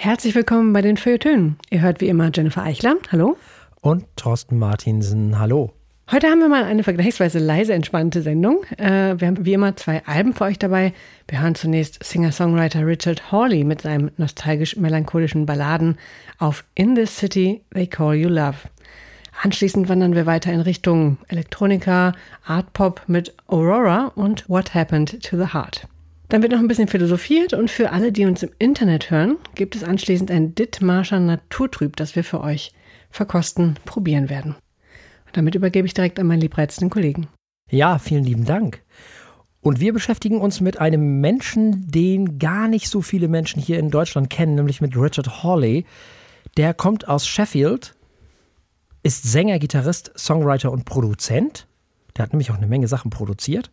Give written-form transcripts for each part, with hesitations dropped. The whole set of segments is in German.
Herzlich willkommen bei den Feuilletönen. Ihr hört wie immer Jennifer Eichler, hallo. Und Thorsten Martinsen, hallo. Heute haben wir mal eine vergleichsweise leise, entspannte Sendung. Wir haben wie immer 2 Alben für euch dabei. Wir hören zunächst Singer-Songwriter Richard Hawley mit seinem nostalgisch-melancholischen Balladen auf In This City They Call You Love. Anschließend wandern wir weiter in Richtung Elektronika, Art-Pop mit Aurora und What Happened to the Heart. Dann wird noch ein bisschen philosophiert und für alle, die uns im Internet hören, gibt es anschließend ein Dithmarscher Naturtrüb, das wir für euch verkosten, probieren werden. Und damit übergebe ich direkt an meinen liebreizenden Kollegen. Ja, vielen lieben Dank. Und wir beschäftigen uns mit einem Menschen, den gar nicht so viele Menschen hier in Deutschland kennen, nämlich mit Richard Hawley. Der kommt aus Sheffield, ist Sänger, Gitarrist, Songwriter und Produzent. Der hat nämlich auch eine Menge Sachen produziert.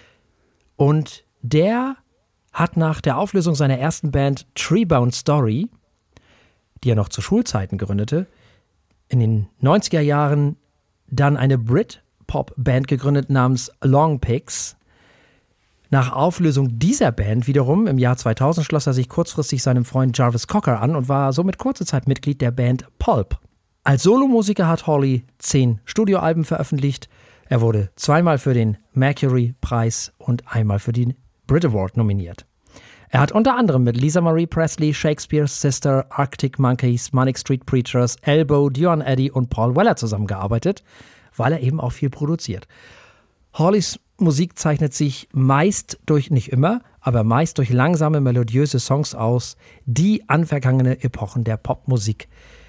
Und der hat nach der Auflösung seiner ersten Band Treebound Story, die er noch zu Schulzeiten gründete, in den 90er Jahren dann eine Brit-Pop-Band gegründet namens Long Pigs. Nach Auflösung dieser Band wiederum im Jahr 2000 schloss er sich kurzfristig seinem Freund Jarvis Cocker an und war somit kurze Zeit Mitglied der Band Pulp. Als Solomusiker hat Hawley 10 Studioalben veröffentlicht. Er wurde 2-mal für den Mercury-Preis und einmal für den Brit Award nominiert. Er hat unter anderem mit Lisa Marie Presley, Shakespeare's Sister, Arctic Monkeys, Manic Street Preachers, Elbow, Dion Eddy und Paul Weller zusammengearbeitet, weil er eben auch viel produziert. Hawleys Musik zeichnet sich meist durch, nicht immer, aber meist durch langsame, melodiöse Songs aus, die an vergangene Epochen der Popmusik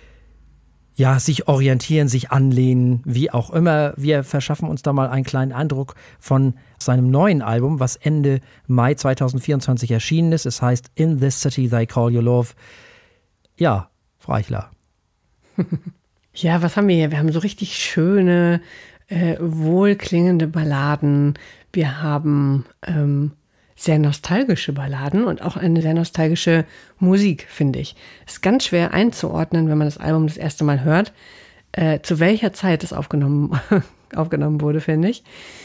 sich orientieren, sich anlehnen, wie auch immer. Wir verschaffen uns da mal einen kleinen Eindruck von seinem neuen Album, was Ende Mai 2024 erschienen ist. Es heißt In This City They Call You Love. Ja, Frau Eichler. Ja, was haben wir hier? Wir haben so richtig schöne, wohlklingende Balladen. Wir haben sehr nostalgische Balladen und auch eine sehr nostalgische Musik, finde ich. Es ist ganz schwer einzuordnen, wenn man das Album das erste Mal hört, zu welcher Zeit es aufgenommen wurde, finde ich.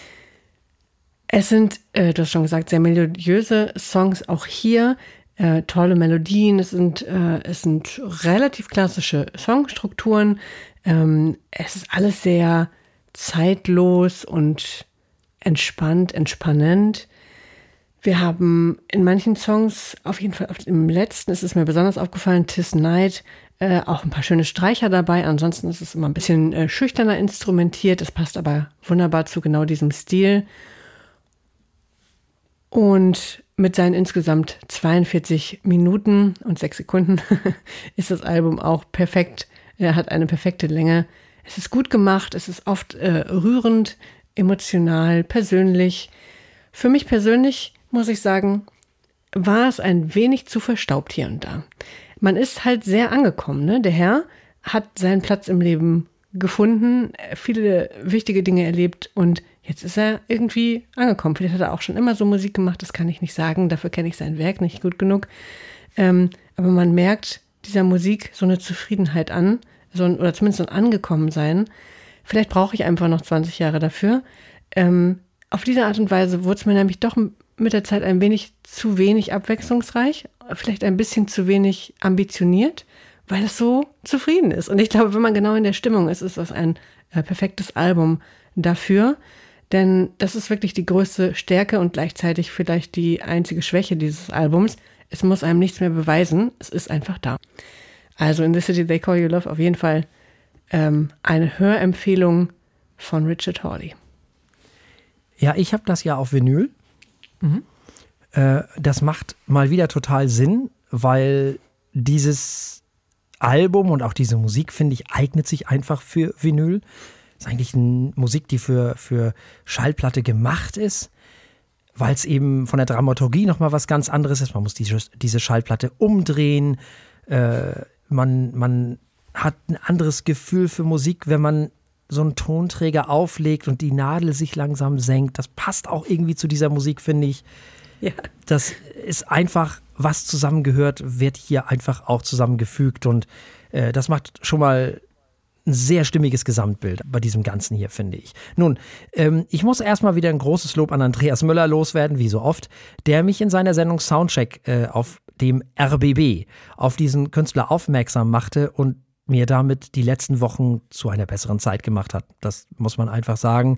Es sind, du hast schon gesagt, sehr melodiöse Songs, auch hier tolle Melodien. Es sind relativ klassische Songstrukturen. Es ist alles sehr zeitlos und entspannend. Wir haben in manchen Songs, auf jeden Fall im letzten ist es mir besonders aufgefallen, Tis Night, auch ein paar schöne Streicher dabei. Ansonsten ist es immer ein bisschen schüchterner instrumentiert. Das passt aber wunderbar zu genau diesem Stil. Und mit seinen insgesamt 42 Minuten und 6 Sekunden ist das Album auch perfekt. Er hat eine perfekte Länge. Es ist gut gemacht, es ist oft rührend, emotional, persönlich. Für mich persönlich muss ich sagen, war es ein wenig zu verstaubt hier und da. Man ist halt sehr angekommen, ne? Der Herr hat seinen Platz im Leben gefunden, viele wichtige Dinge erlebt und jetzt ist er irgendwie angekommen. Vielleicht hat er auch schon immer so Musik gemacht, das kann ich nicht sagen, dafür kenne ich sein Werk nicht gut genug. Aber man merkt dieser Musik so eine Zufriedenheit an, oder zumindest so ein Angekommensein. Vielleicht brauche ich einfach noch 20 Jahre dafür. Auf diese Art und Weise wurde es mir nämlich doch mit der Zeit ein wenig zu wenig abwechslungsreich, vielleicht ein bisschen zu wenig ambitioniert, weil es so zufrieden ist. Und ich glaube, wenn man genau in der Stimmung ist, ist das ein perfektes Album dafür. Denn das ist wirklich die größte Stärke und gleichzeitig vielleicht die einzige Schwäche dieses Albums. Es muss einem nichts mehr beweisen, es ist einfach da. Also In This City They Call You Love auf jeden Fall eine Hörempfehlung von Richard Hawley. Ja, ich habe das ja auf Vinyl. Das macht mal wieder total Sinn, weil dieses Album und auch diese Musik, finde ich, eignet sich einfach für Vinyl. Das ist eigentlich eine Musik, die für Schallplatte gemacht ist, weil es eben von der Dramaturgie nochmal was ganz anderes ist. Man muss diese Schallplatte umdrehen. Man hat ein anderes Gefühl für Musik, wenn man so einen Tonträger auflegt und die Nadel sich langsam senkt. Das passt auch irgendwie zu dieser Musik, finde ich. Ja. Das ist einfach, was zusammengehört, wird hier einfach auch zusammengefügt und das macht schon mal ein sehr stimmiges Gesamtbild bei diesem Ganzen hier, finde ich. Nun, ich muss erstmal wieder ein großes Lob an Andreas Müller loswerden, wie so oft, der mich in seiner Sendung Soundcheck auf dem RBB, auf diesen Künstler aufmerksam machte und mir damit die letzten Wochen zu einer besseren Zeit gemacht hat. Das muss man einfach sagen.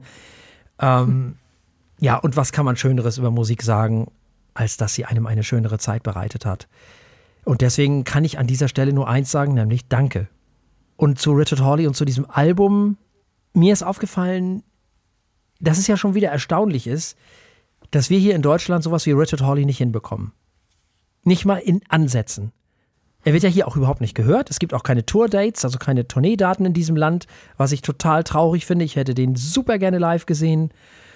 Ja, und was kann man Schöneres über Musik sagen, als dass sie einem eine schönere Zeit bereitet hat. Und deswegen kann ich an dieser Stelle nur eins sagen, nämlich Danke. Und zu Richard Hawley und zu diesem Album, mir ist aufgefallen, dass es ja schon wieder erstaunlich ist, dass wir hier in Deutschland sowas wie Richard Hawley nicht hinbekommen. Nicht mal in Ansätzen. Er wird ja hier auch überhaupt nicht gehört. Es gibt auch keine Tourdates, also keine Tourneedaten in diesem Land, was ich total traurig finde. Ich hätte den super gerne live gesehen.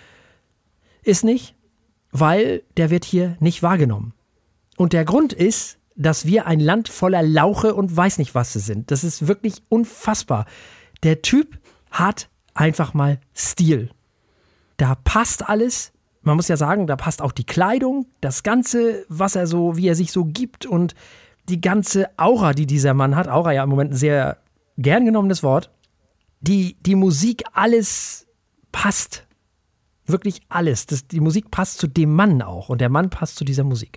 Ist nicht, weil der wird hier nicht wahrgenommen. Und der Grund ist, dass wir ein Land voller Lauche und weiß nicht was sie sind. Das ist wirklich unfassbar. Der Typ hat einfach mal Stil. Da passt alles. Man muss ja sagen, da passt auch die Kleidung, das Ganze, was er so, wie er sich so gibt und die ganze Aura, die dieser Mann hat. Aura ja im Moment ein sehr gern genommenes Wort. Die Musik, alles passt. Wirklich alles. Die Musik passt zu dem Mann auch und der Mann passt zu dieser Musik.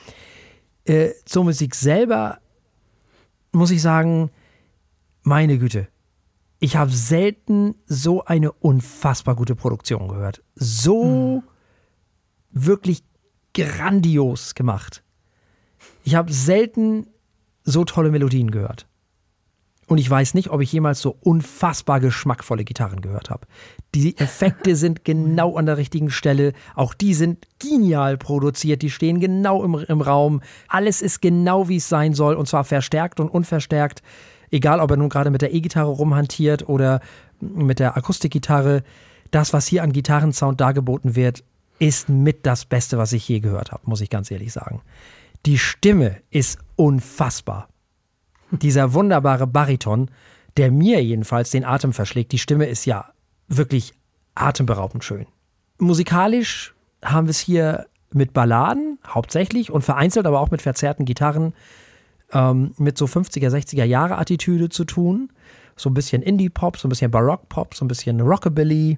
Zur Musik selber muss ich sagen, meine Güte, ich habe selten so eine unfassbar gute Produktion gehört. So wirklich grandios gemacht. Ich habe selten so tolle Melodien gehört. Und ich weiß nicht, ob ich jemals so unfassbar geschmackvolle Gitarren gehört habe. Die Effekte sind genau an der richtigen Stelle. Auch die sind genial produziert. Die stehen genau im Raum. Alles ist genau, wie es sein soll. Und zwar verstärkt und unverstärkt. Egal, ob er nun gerade mit der E-Gitarre rumhantiert oder mit der Akustikgitarre. Das, was hier an Gitarrensound dargeboten wird, ist mit das Beste, was ich je gehört habe, muss ich ganz ehrlich sagen. Die Stimme ist unfassbar. Dieser wunderbare Bariton, der mir jedenfalls den Atem verschlägt, die Stimme ist ja wirklich atemberaubend schön. Musikalisch haben wir es hier mit Balladen hauptsächlich und vereinzelt aber auch mit verzerrten Gitarren mit so 50er, 60er Jahre Attitüde zu tun. So ein bisschen Indie-Pop, so ein bisschen Baroque-Pop, so ein bisschen Rockabilly.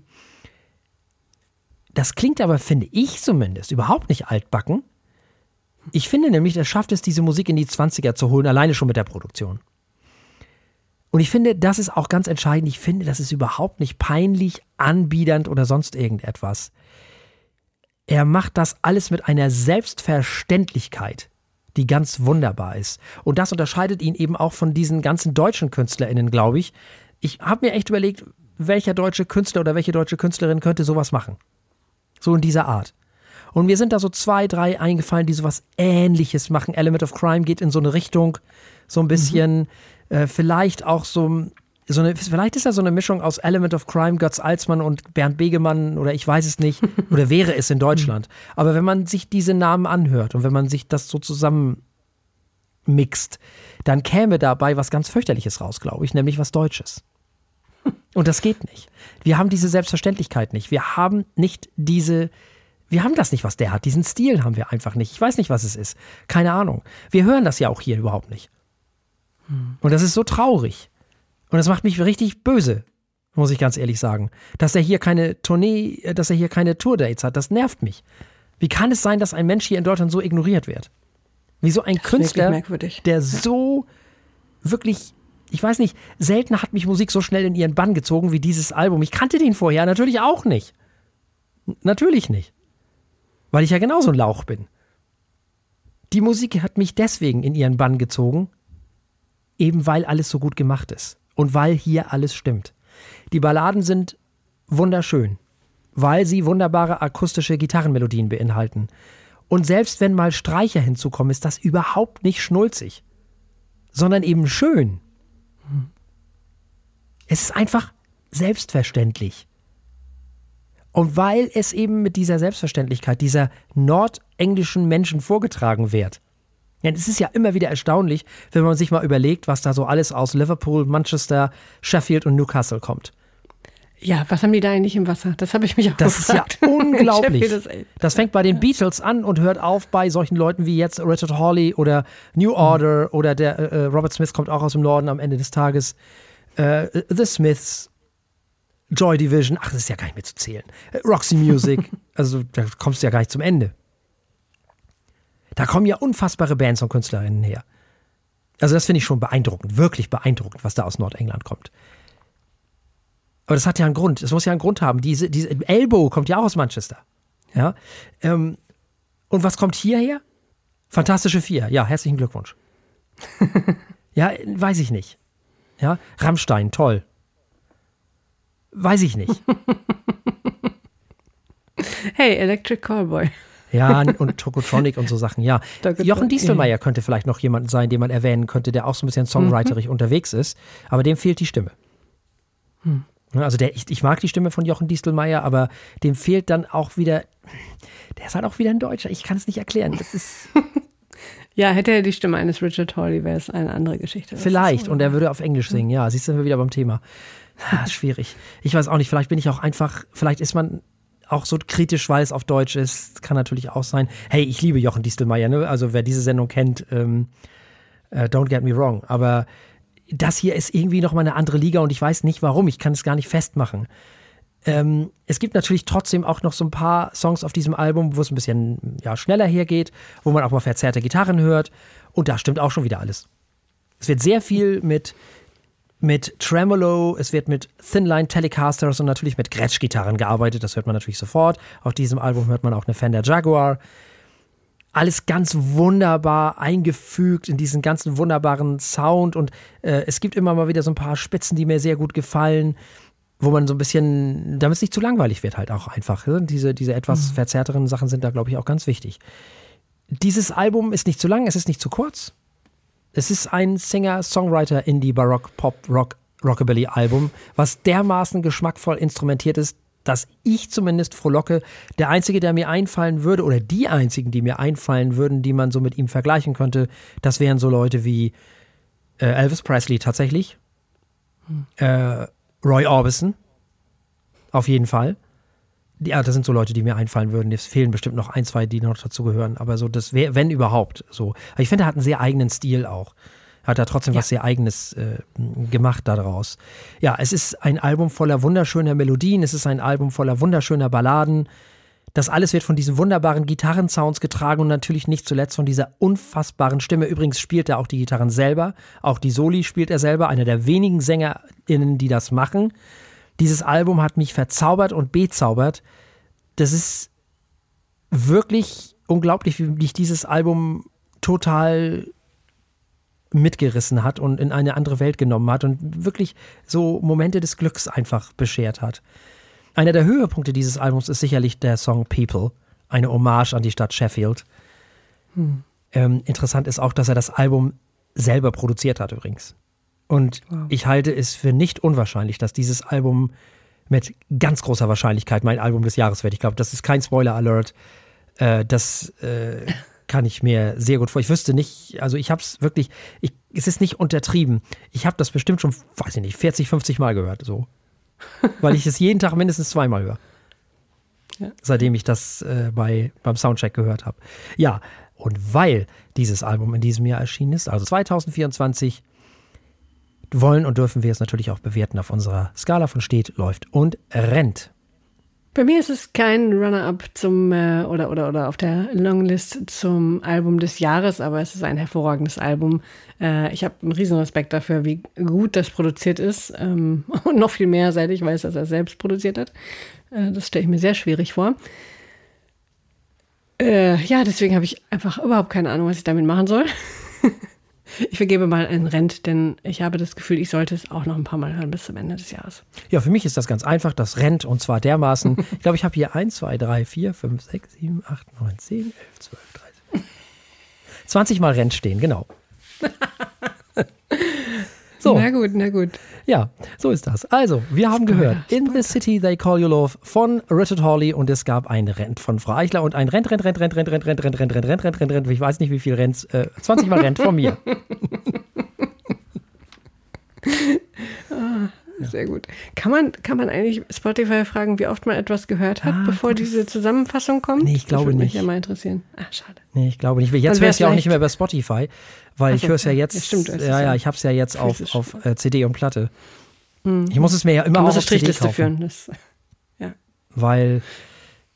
Das klingt aber, finde ich zumindest, überhaupt nicht altbacken. Ich finde nämlich, er schafft es, diese Musik in die 20er zu holen, alleine schon mit der Produktion. Und ich finde, das ist auch ganz entscheidend. Ich finde, das ist überhaupt nicht peinlich, anbiedernd oder sonst irgendetwas. Er macht das alles mit einer Selbstverständlichkeit, die ganz wunderbar ist. Und das unterscheidet ihn eben auch von diesen ganzen deutschen KünstlerInnen, glaube ich. Ich habe mir echt überlegt, welcher deutsche Künstler oder welche deutsche Künstlerin könnte sowas machen. So in dieser Art. Und mir sind da so 2, 3 eingefallen, die sowas Ähnliches machen. Element of Crime geht in so eine Richtung, so ein bisschen, vielleicht auch vielleicht ist da so eine Mischung aus Element of Crime, Götz Alsmann und Bernd Begemann oder ich weiß es nicht, oder wäre es in Deutschland. Aber wenn man sich diese Namen anhört und wenn man sich das so zusammen mixt, dann käme dabei was ganz fürchterliches raus, glaube ich, nämlich was Deutsches. Und das geht nicht. Wir haben diese Selbstverständlichkeit nicht. Wir haben das nicht, was der hat. Diesen Stil haben wir einfach nicht. Ich weiß nicht, was es ist. Keine Ahnung. Wir hören das ja auch hier überhaupt nicht. Und das ist so traurig. Und das macht mich richtig böse, muss ich ganz ehrlich sagen. Dass er hier keine Tourdates hat, das nervt mich. Wie kann es sein, dass ein Mensch hier in Deutschland so ignoriert wird? Wie so ein Künstler, der so wirklich, ich weiß nicht, selten hat mich Musik so schnell in ihren Bann gezogen wie dieses Album. Ich kannte den vorher natürlich auch nicht. Natürlich nicht. Weil ich ja genauso ein Lauch bin. Die Musik hat mich deswegen in ihren Bann gezogen, eben weil alles so gut gemacht ist und weil hier alles stimmt. Die Balladen sind wunderschön, weil sie wunderbare akustische Gitarrenmelodien beinhalten. Und selbst wenn mal Streicher hinzukommen, ist das überhaupt nicht schnulzig, sondern eben schön. Es ist einfach selbstverständlich. Und weil es eben mit dieser Selbstverständlichkeit dieser nordenglischen Menschen vorgetragen wird. Denn es ist ja immer wieder erstaunlich, wenn man sich mal überlegt, was da so alles aus Liverpool, Manchester, Sheffield und Newcastle kommt. Ja, was haben die da eigentlich im Wasser? Das habe ich mich auch gefragt. Das ist ja unglaublich. Das fängt bei den Beatles an und hört auf bei solchen Leuten wie jetzt Richard Hawley oder New Order oder der Robert Smith kommt auch aus dem Norden am Ende des Tages. The Smiths. Joy Division, das ist ja gar nicht mehr zu zählen. Roxy Music, also da kommst du ja gar nicht zum Ende. Da kommen ja unfassbare Bands und KünstlerInnen her. Also das finde ich schon beeindruckend, wirklich beeindruckend, was da aus Nordengland kommt. Aber das hat ja einen Grund. Es muss ja einen Grund haben. Diese Elbow kommt ja auch aus Manchester. Ja. Und was kommt hierher? Fantastische Vier. Ja, herzlichen Glückwunsch. Ja, weiß ich nicht. Ja, Rammstein, toll. Weiß ich nicht. Hey, Electric Callboy. Ja, und Tokotronic und so Sachen, ja. Jochen Diestelmeier könnte vielleicht noch jemand sein, den man erwähnen könnte, der auch so ein bisschen songwriterig unterwegs ist, aber dem fehlt die Stimme. Also ich mag die Stimme von Jochen Diestelmeier, aber dem fehlt dann auch wieder, der ist halt auch wieder ein Deutscher, ich kann es nicht erklären. Das ist ja, hätte er die Stimme eines Richard Hawley, wäre es eine andere Geschichte. Vielleicht, und er würde auf Englisch singen, ja, siehst du, wir wieder beim Thema. Schwierig. Ich weiß auch nicht, vielleicht bin ich auch einfach, vielleicht ist man auch so kritisch, weil es auf Deutsch ist, kann natürlich auch sein. Hey, ich liebe Jochen Diestelmeier, ne? Also wer diese Sendung kennt, don't get me wrong, aber das hier ist irgendwie nochmal eine andere Liga und ich weiß nicht warum, ich kann es gar nicht festmachen. Es gibt natürlich trotzdem auch noch so ein paar Songs auf diesem Album, wo es ein bisschen schneller hergeht, wo man auch mal verzerrte Gitarren hört und da stimmt auch schon wieder alles. Es wird sehr viel mit Tremolo, es wird mit Thinline Telecasters und natürlich mit Gretsch-Gitarren gearbeitet, das hört man natürlich sofort. Auf diesem Album hört man auch eine Fender Jaguar. Alles ganz wunderbar eingefügt in diesen ganzen wunderbaren Sound und es gibt immer mal wieder so ein paar Spitzen, die mir sehr gut gefallen, wo man so ein bisschen, damit es nicht zu langweilig wird halt auch einfach. Diese etwas verzerrteren Sachen sind da, glaube ich, auch ganz wichtig. Dieses Album ist nicht zu lang, es ist nicht zu kurz. Es ist ein Singer-Songwriter Indie Barock Pop Rock Rockabilly Album, was dermaßen geschmackvoll instrumentiert ist, dass ich zumindest frohlocke. Der einzige, der mir einfallen würde, oder die einzigen, die mir einfallen würden, die man so mit ihm vergleichen könnte, das wären so Leute wie Elvis Presley tatsächlich, Roy Orbison, auf jeden Fall. Ja, das sind so Leute, die mir einfallen würden. Es fehlen bestimmt noch ein, zwei, die noch dazu gehören. Aber so, das wäre, wenn überhaupt, so. Aber ich finde, er hat einen sehr eigenen Stil auch. Er hat da trotzdem was sehr Eigenes gemacht daraus. Ja, es ist ein Album voller wunderschöner Melodien. Es ist ein Album voller wunderschöner Balladen. Das alles wird von diesen wunderbaren Gitarrensounds getragen und natürlich nicht zuletzt von dieser unfassbaren Stimme. Übrigens spielt er auch die Gitarren selber. Auch die Soli spielt er selber. Einer der wenigen SängerInnen, die das machen. Dieses Album hat mich verzaubert und bezaubert. Das ist wirklich unglaublich, wie mich dieses Album total mitgerissen hat und in eine andere Welt genommen hat und wirklich so Momente des Glücks einfach beschert hat. Einer der Höhepunkte dieses Albums ist sicherlich der Song People, eine Hommage an die Stadt Sheffield. Interessant ist auch, dass er das Album selber produziert hat übrigens. Und ich halte es für nicht unwahrscheinlich, dass dieses Album mit ganz großer Wahrscheinlichkeit mein Album des Jahres wird. Ich glaube, das ist kein Spoiler-Alert. Das kann ich mir sehr gut vor. Ich wüsste nicht, also ich habe es wirklich, es ist nicht untertrieben. Ich habe das bestimmt schon, weiß ich nicht, 40, 50 Mal gehört, so. Weil ich es jeden Tag mindestens 2-mal höre. Ja. Seitdem ich das beim Soundcheck gehört habe. Ja, und weil dieses Album in diesem Jahr erschienen ist, also 2024, wollen und dürfen wir es natürlich auch bewerten auf unserer Skala von steht, läuft und rennt. Bei mir ist es kein Runner-up zum oder auf der Longlist zum Album des Jahres, aber es ist ein hervorragendes Album. Ich habe einen riesen Respekt dafür, wie gut das produziert ist und noch viel mehr, seit ich weiß, dass er selbst produziert hat. Das stelle ich mir sehr schwierig vor. Deswegen habe ich einfach überhaupt keine Ahnung, was ich damit machen soll. Ich vergebe mal einen Rent, denn ich habe das Gefühl, ich sollte es auch noch ein paar Mal hören bis zum Ende des Jahres. Ja, für mich ist das ganz einfach, das rennt und zwar dermaßen. Ich glaube, ich habe hier 1, 2, 3, 4, 5, 6, 7, 8, 9, 10, 11, 12, 13. 20 Mal rennt stehen, genau. So. Na gut. Ja, so ist das. Also, wir haben gehört In the City They Call You Love von Richard Hawley und es gab ein Rent von Frau Eichler und ein Rent. Ich weiß nicht, wie viel Rent, 20 Mal Rent von mir. Sehr gut. Kann man eigentlich Spotify fragen, wie oft man etwas gehört hat, bevor diese Zusammenfassung kommt? Nee, ich glaube nicht. Das würde mich ja mal interessieren. Schade. Nee, ich glaube nicht. Jetzt wäre es ja auch nicht mehr bei Spotify, weil ich höre es ja jetzt. Ja, stimmt, ich habe es ja jetzt auf CD und Platte. Ich muss es mir ja immer auch auf CD kaufen. Führen. Das, ja. Weil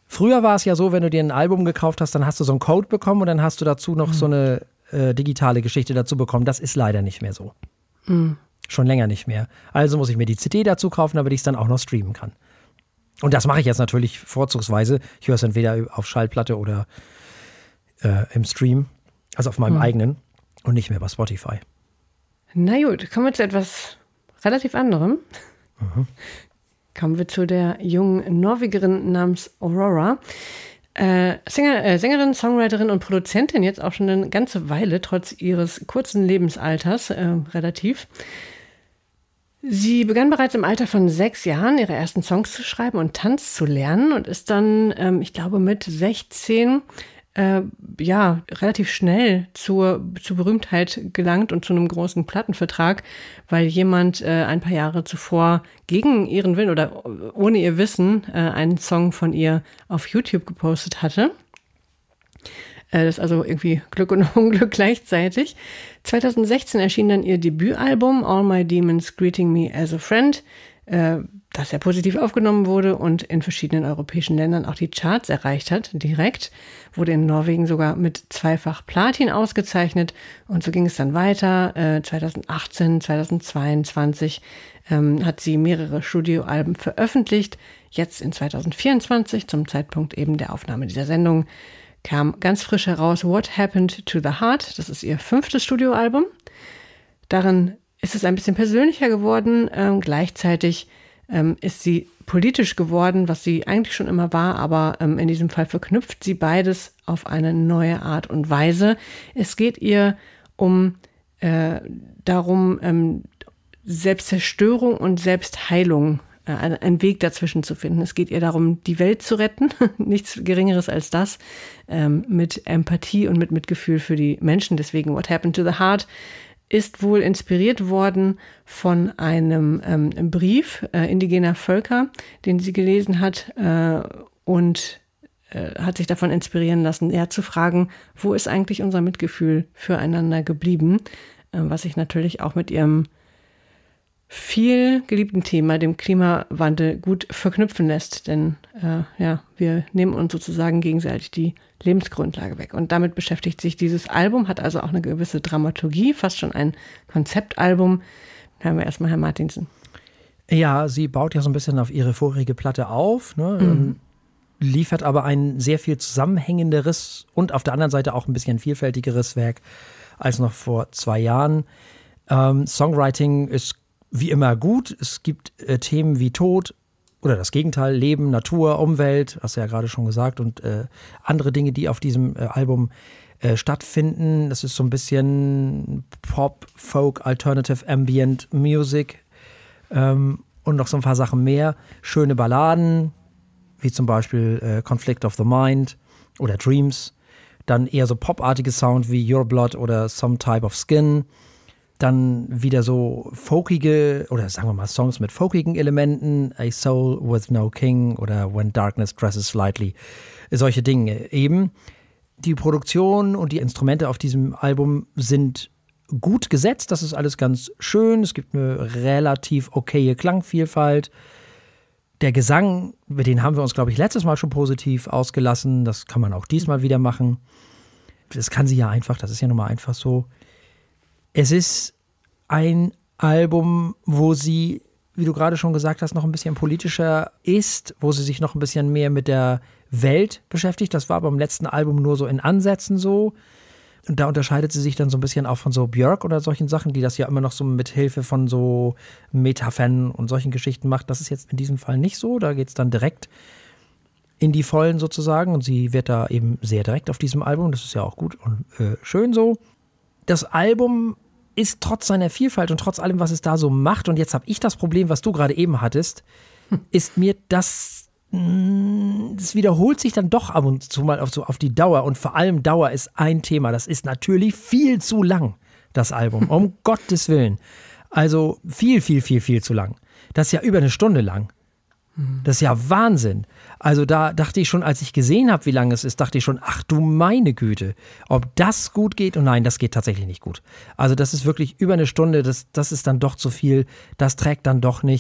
Früher war es ja so, wenn du dir ein Album gekauft hast, dann hast du so einen Code bekommen und dann hast du dazu noch so eine digitale Geschichte dazu bekommen. Das ist leider nicht mehr so. Schon länger nicht mehr. Also muss ich mir die CD dazu kaufen, damit ich es dann auch noch streamen kann. Und das mache ich jetzt natürlich vorzugsweise. Ich höre es entweder auf Schallplatte oder im Stream, also auf meinem eigenen und nicht mehr bei Spotify. Na gut, kommen wir zu etwas relativ anderem. Kommen wir zu der jungen Norwegerin namens Aurora. Sängerin, Songwriterin und Produzentin, jetzt auch schon eine ganze Weile, trotz ihres kurzen Lebensalters, relativ. Sie begann bereits im Alter von 6 Jahren, ihre ersten Songs zu schreiben und Tanz zu lernen und ist dann, ich glaube, mit 16 relativ schnell zur Berühmtheit gelangt und zu einem großen Plattenvertrag, weil jemand ein paar Jahre zuvor gegen ihren Willen oder ohne ihr Wissen einen Song von ihr auf YouTube gepostet hatte. Das ist also irgendwie Glück und Unglück gleichzeitig. 2016 erschien dann ihr Debütalbum All My Demons Greeting Me as a Friend, das sehr positiv aufgenommen wurde und in verschiedenen europäischen Ländern auch die Charts erreicht hat, direkt. Wurde in Norwegen sogar mit 2-fach Platin ausgezeichnet und so ging es dann weiter. 2018, 2022 hat sie mehrere Studioalben veröffentlicht. Jetzt in 2024, zum Zeitpunkt eben der Aufnahme dieser Sendung, kam ganz frisch heraus What Happened to the Heart. Das ist ihr 5. Studioalbum. Darin ist es ein bisschen persönlicher geworden. Gleichzeitig ist sie politisch geworden, was sie eigentlich schon immer war, aber in diesem Fall verknüpft sie beides auf eine neue Art und Weise. Es geht ihr darum, Selbstzerstörung und Selbstheilung, einen Weg dazwischen zu finden. Es geht ihr darum, die Welt zu retten, nichts Geringeres als das, mit Empathie und mit Mitgefühl für die Menschen. Deswegen What Happened to the Heart ist wohl inspiriert worden von einem Brief indigener Völker, den sie gelesen hat und hat sich davon inspirieren lassen, zu fragen, wo ist eigentlich unser Mitgefühl füreinander geblieben, was sich natürlich auch mit ihrem viel geliebten Thema, dem Klimawandel, gut verknüpfen lässt. Denn wir nehmen uns sozusagen gegenseitig die Lebensgrundlage weg. Und damit beschäftigt sich dieses Album, hat also auch eine gewisse Dramaturgie, fast schon ein Konzeptalbum. Hören wir erstmal Herrn Martinsen. Ja, sie baut ja so ein bisschen auf ihre vorherige Platte auf, ne? Liefert aber ein sehr viel zusammenhängenderes und auf der anderen Seite auch ein bisschen vielfältigeres Werk als noch vor 2 Jahren. Songwriting ist wie immer gut. Es gibt Themen wie Tod oder das Gegenteil, Leben, Natur, Umwelt, hast du ja gerade schon gesagt, und andere Dinge, die auf diesem Album stattfinden. Das ist so ein bisschen Pop, Folk, Alternative, Ambient Music und noch so ein paar Sachen mehr. Schöne Balladen, wie zum Beispiel Conflict of the Mind oder Dreams. Dann eher so popartige Sound wie Your Blood oder Some Type of Skin. Dann wieder so folkige, oder sagen wir mal Songs mit folkigen Elementen, A Soul with No King oder When Darkness Dresses Lightly, solche Dinge eben. Die Produktion und die Instrumente auf diesem Album sind gut gesetzt, das ist alles ganz schön, es gibt eine relativ okaye Klangvielfalt. Der Gesang, über den haben wir uns, glaube ich, letztes Mal schon positiv ausgelassen, das kann man auch diesmal wieder machen. Das kann sie ja einfach, das ist ja nun mal einfach so. Es ist ein Album, wo sie, wie du gerade schon gesagt hast, noch ein bisschen politischer ist, wo sie sich noch ein bisschen mehr mit der Welt beschäftigt. Das war beim letzten Album nur so in Ansätzen so. Und da unterscheidet sie sich dann so ein bisschen auch von so Björk oder solchen Sachen, die das ja immer noch so mit Hilfe von so Metaphern und solchen Geschichten macht. Das ist jetzt in diesem Fall nicht so. Da geht es dann direkt in die Vollen sozusagen. Und sie wird da eben sehr direkt auf diesem Album. Das ist ja auch gut und schön so. Das Album ist trotz seiner Vielfalt und trotz allem, was es da so macht, und jetzt habe ich das Problem, was du gerade eben hattest, ist mir das wiederholt sich dann doch ab und zu mal auf die Dauer, und vor allem Dauer ist ein Thema. Das ist natürlich viel zu lang, das Album, um Gottes Willen. Also viel, viel, viel, viel zu lang. Das ist ja über 1 Stunde lang. Das ist ja Wahnsinn. Also da dachte ich schon, als ich gesehen habe, wie lang es ist, dachte ich schon, ach du meine Güte, ob das gut geht. Und nein, das geht tatsächlich nicht gut. Also das ist wirklich über 1 Stunde, das ist dann doch zu viel, das trägt dann doch nicht.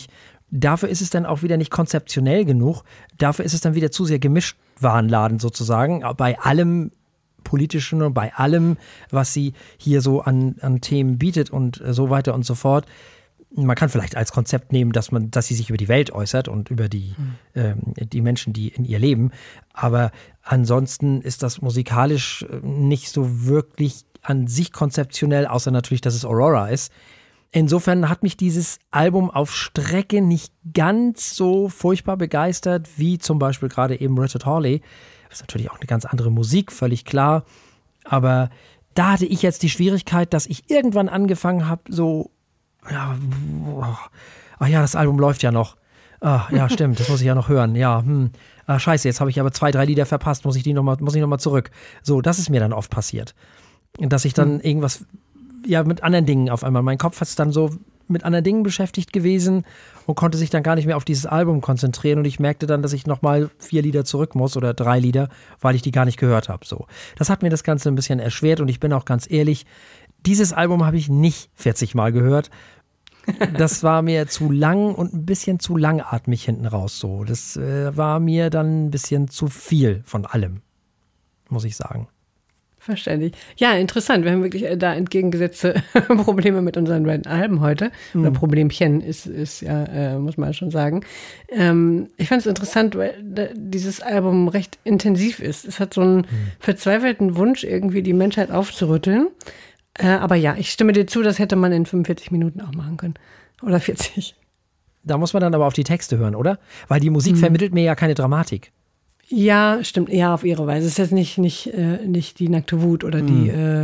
Dafür ist es dann auch wieder nicht konzeptionell genug. Dafür ist es dann wieder zu sehr Gemischtwarenladen sozusagen. Bei allem Politischen und bei allem, was sie hier so an Themen bietet und so weiter und so fort. Man kann vielleicht als Konzept nehmen, dass sie sich über die Welt äußert und über die Menschen, die in ihr leben. Aber ansonsten ist das musikalisch nicht so wirklich an sich konzeptionell, außer natürlich, dass es Aurora ist. Insofern hat mich dieses Album auf Strecke nicht ganz so furchtbar begeistert, wie zum Beispiel gerade eben Richard Hawley. Das ist natürlich auch eine ganz andere Musik, völlig klar. Aber da hatte ich jetzt die Schwierigkeit, dass ich irgendwann angefangen habe, so, ja, ach ja, das Album läuft ja noch. Ach, ja, stimmt, das muss ich ja noch hören. Ja, scheiße, jetzt habe ich aber 2, 3 Lieder verpasst, muss ich noch mal zurück. So, das ist mir dann oft passiert. Dass ich dann irgendwas, ja, mit anderen Dingen auf einmal, mein Kopf ist dann so mit anderen Dingen beschäftigt gewesen und konnte sich dann gar nicht mehr auf dieses Album konzentrieren und ich merkte dann, dass ich nochmal 4 Lieder zurück muss oder 3 Lieder, weil ich die gar nicht gehört habe. So. Das hat mir das Ganze ein bisschen erschwert und ich bin auch ganz ehrlich, dieses Album habe ich nicht 40 Mal gehört. Das war mir zu lang und ein bisschen zu langatmig hinten raus. So. Das war mir dann ein bisschen zu viel von allem, muss ich sagen. Verständlich. Ja, interessant. Wir haben wirklich da entgegengesetzte Probleme mit unseren beiden Alben heute. Oder Problemchen ist ja, muss man schon sagen. Ich fand es interessant, weil dieses Album recht intensiv ist. Es hat so einen verzweifelten Wunsch, irgendwie die Menschheit aufzurütteln. Aber ja, ich stimme dir zu, das hätte man in 45 Minuten auch machen können. Oder 40. Da muss man dann aber auf die Texte hören, oder? Weil die Musik vermittelt mir ja keine Dramatik. Ja, stimmt. Ja, auf ihre Weise. Es ist jetzt nicht die nackte Wut oder die,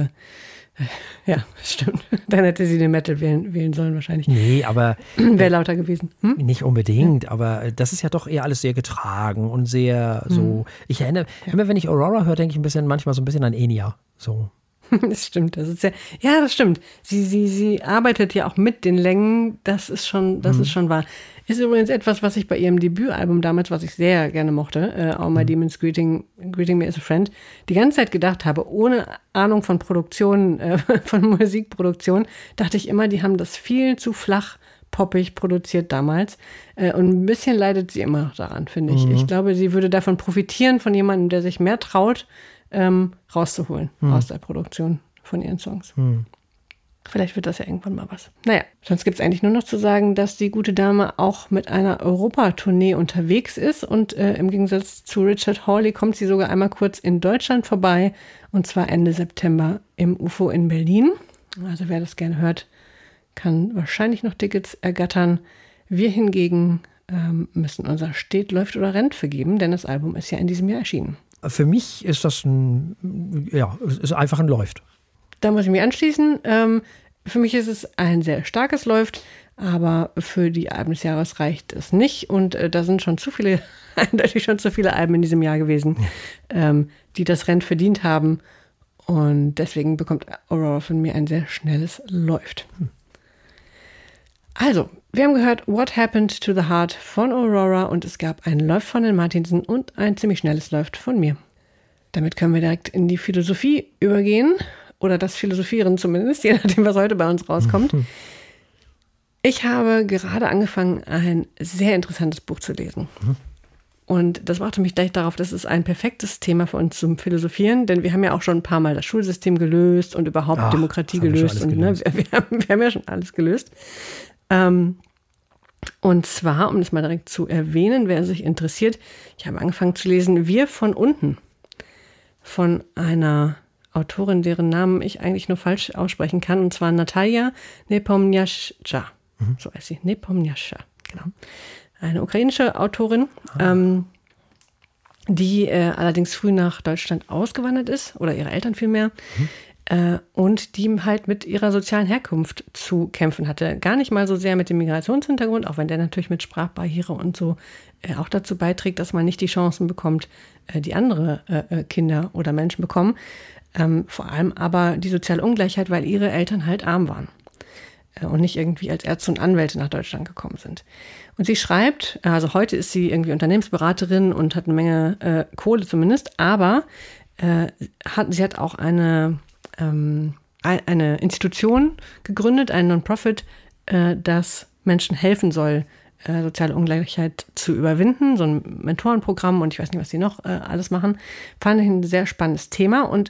ja, stimmt. Dann hätte sie den Metal wählen sollen wahrscheinlich. Nee, aber wäre lauter gewesen. Nicht unbedingt, aber das ist ja doch eher alles sehr getragen und sehr so. Ich erinnere, immer wenn ich Aurora höre, denke ich manchmal so ein bisschen an Enya. So. Das stimmt, das ist ja, das stimmt. Sie arbeitet ja auch mit den Längen, das ist schon wahr. Ist übrigens etwas, was ich bei ihrem Debütalbum damals, was ich sehr gerne mochte, All My Demons Greeting Me as a Friend, die ganze Zeit gedacht habe, ohne Ahnung von Produktion, von Musikproduktion, dachte ich immer, die haben das viel zu flach poppig produziert damals. Und ein bisschen leidet sie immer noch daran, finde ich. Ich glaube, sie würde davon profitieren, von jemandem, der sich mehr traut, rauszuholen aus der Produktion von ihren Songs. Vielleicht wird das ja irgendwann mal was. Naja, sonst gibt es eigentlich nur noch zu sagen, dass die gute Dame auch mit einer Europatournee unterwegs ist und im Gegensatz zu Richard Hawley kommt sie sogar einmal kurz in Deutschland vorbei und zwar Ende September im UFO in Berlin. Also wer das gerne hört, kann wahrscheinlich noch Tickets ergattern. Wir hingegen müssen unser Steht, läuft oder rennt vergeben, denn das Album ist ja in diesem Jahr erschienen. Für mich ist das ist einfach ein Läuft. Da muss ich mich anschließen. Für mich ist es ein sehr starkes Läuft, aber für die Alben des Jahres reicht es nicht. Und da sind schon eindeutig schon zu viele Alben in diesem Jahr gewesen, die das Rennen verdient haben. Und deswegen bekommt Aurora von mir ein sehr schnelles Läuft. Also, wir haben gehört What Happened to the Heart von Aurora und es gab ein Läuft von den Martinsen und ein ziemlich schnelles Läuft von mir. Damit können wir direkt in die Philosophie übergehen oder das Philosophieren zumindest, je nachdem, was heute bei uns rauskommt. Ich habe gerade angefangen, ein sehr interessantes Buch zu lesen. Und das brachte mich gleich darauf, das ist ein perfektes Thema für uns zum Philosophieren, denn wir haben ja auch schon ein paar Mal das Schulsystem gelöst und überhaupt Demokratie gelöst. Und wir haben ja schon alles gelöst. Und zwar, um das mal direkt zu erwähnen, wer sich interessiert, ich habe angefangen zu lesen Wir von unten von einer Autorin, deren Namen ich eigentlich nur falsch aussprechen kann, und zwar Natalia Nepomniachtchi. So heißt sie, Nepomniachtchi, genau. Eine ukrainische Autorin, die allerdings früh nach Deutschland ausgewandert ist, oder ihre Eltern vielmehr, und die halt mit ihrer sozialen Herkunft zu kämpfen hatte. Gar nicht mal so sehr mit dem Migrationshintergrund, auch wenn der natürlich mit Sprachbarriere und so auch dazu beiträgt, dass man nicht die Chancen bekommt, die andere Kinder oder Menschen bekommen. Vor allem aber die soziale Ungleichheit, weil ihre Eltern halt arm waren und nicht irgendwie als Ärzte und Anwälte nach Deutschland gekommen sind. Und sie schreibt, also heute ist sie irgendwie Unternehmensberaterin und hat eine Menge Kohle zumindest, aber sie hat auch eine Institution gegründet, ein Non-Profit, das Menschen helfen soll, soziale Ungleichheit zu überwinden, so ein Mentorenprogramm und ich weiß nicht, was sie noch alles machen, fand ich ein sehr spannendes Thema und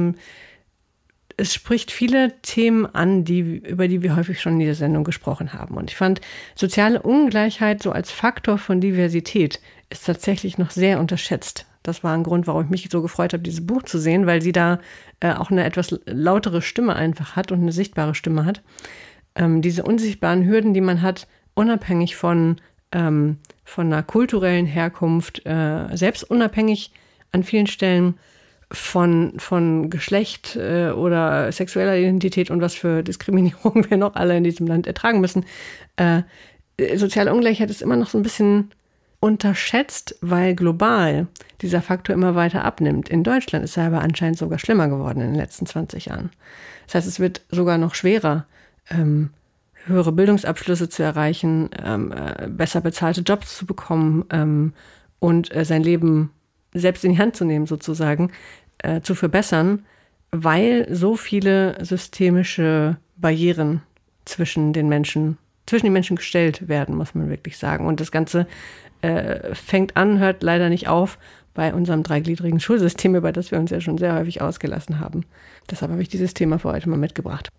es spricht viele Themen an, über die wir häufig schon in dieser Sendung gesprochen haben. Und ich fand, soziale Ungleichheit so als Faktor von Diversität ist tatsächlich noch sehr unterschätzt. Das war ein Grund, warum ich mich so gefreut habe, dieses Buch zu sehen, weil sie da auch eine etwas lautere Stimme einfach hat und eine sichtbare Stimme hat. Diese unsichtbaren Hürden, die man hat, unabhängig von einer kulturellen Herkunft, selbst unabhängig an vielen Stellen von Geschlecht oder sexueller Identität und was für Diskriminierung wir noch alle in diesem Land ertragen müssen. Soziale Ungleichheit ist immer noch so ein bisschen unterschätzt, weil global dieser Faktor immer weiter abnimmt. In Deutschland ist er aber anscheinend sogar schlimmer geworden in den letzten 20 Jahren. Das heißt, es wird sogar noch schwerer, höhere Bildungsabschlüsse zu erreichen, besser bezahlte Jobs zu bekommen und sein Leben selbst in die Hand zu nehmen sozusagen, zu verbessern, weil so viele systemische Barrieren zwischen den Menschen gestellt werden, muss man wirklich sagen. Und das Ganze fängt an, hört leider nicht auf bei unserem dreigliedrigen Schulsystem, über das wir uns ja schon sehr häufig ausgelassen haben. Deshalb habe ich dieses Thema für heute mal mitgebracht.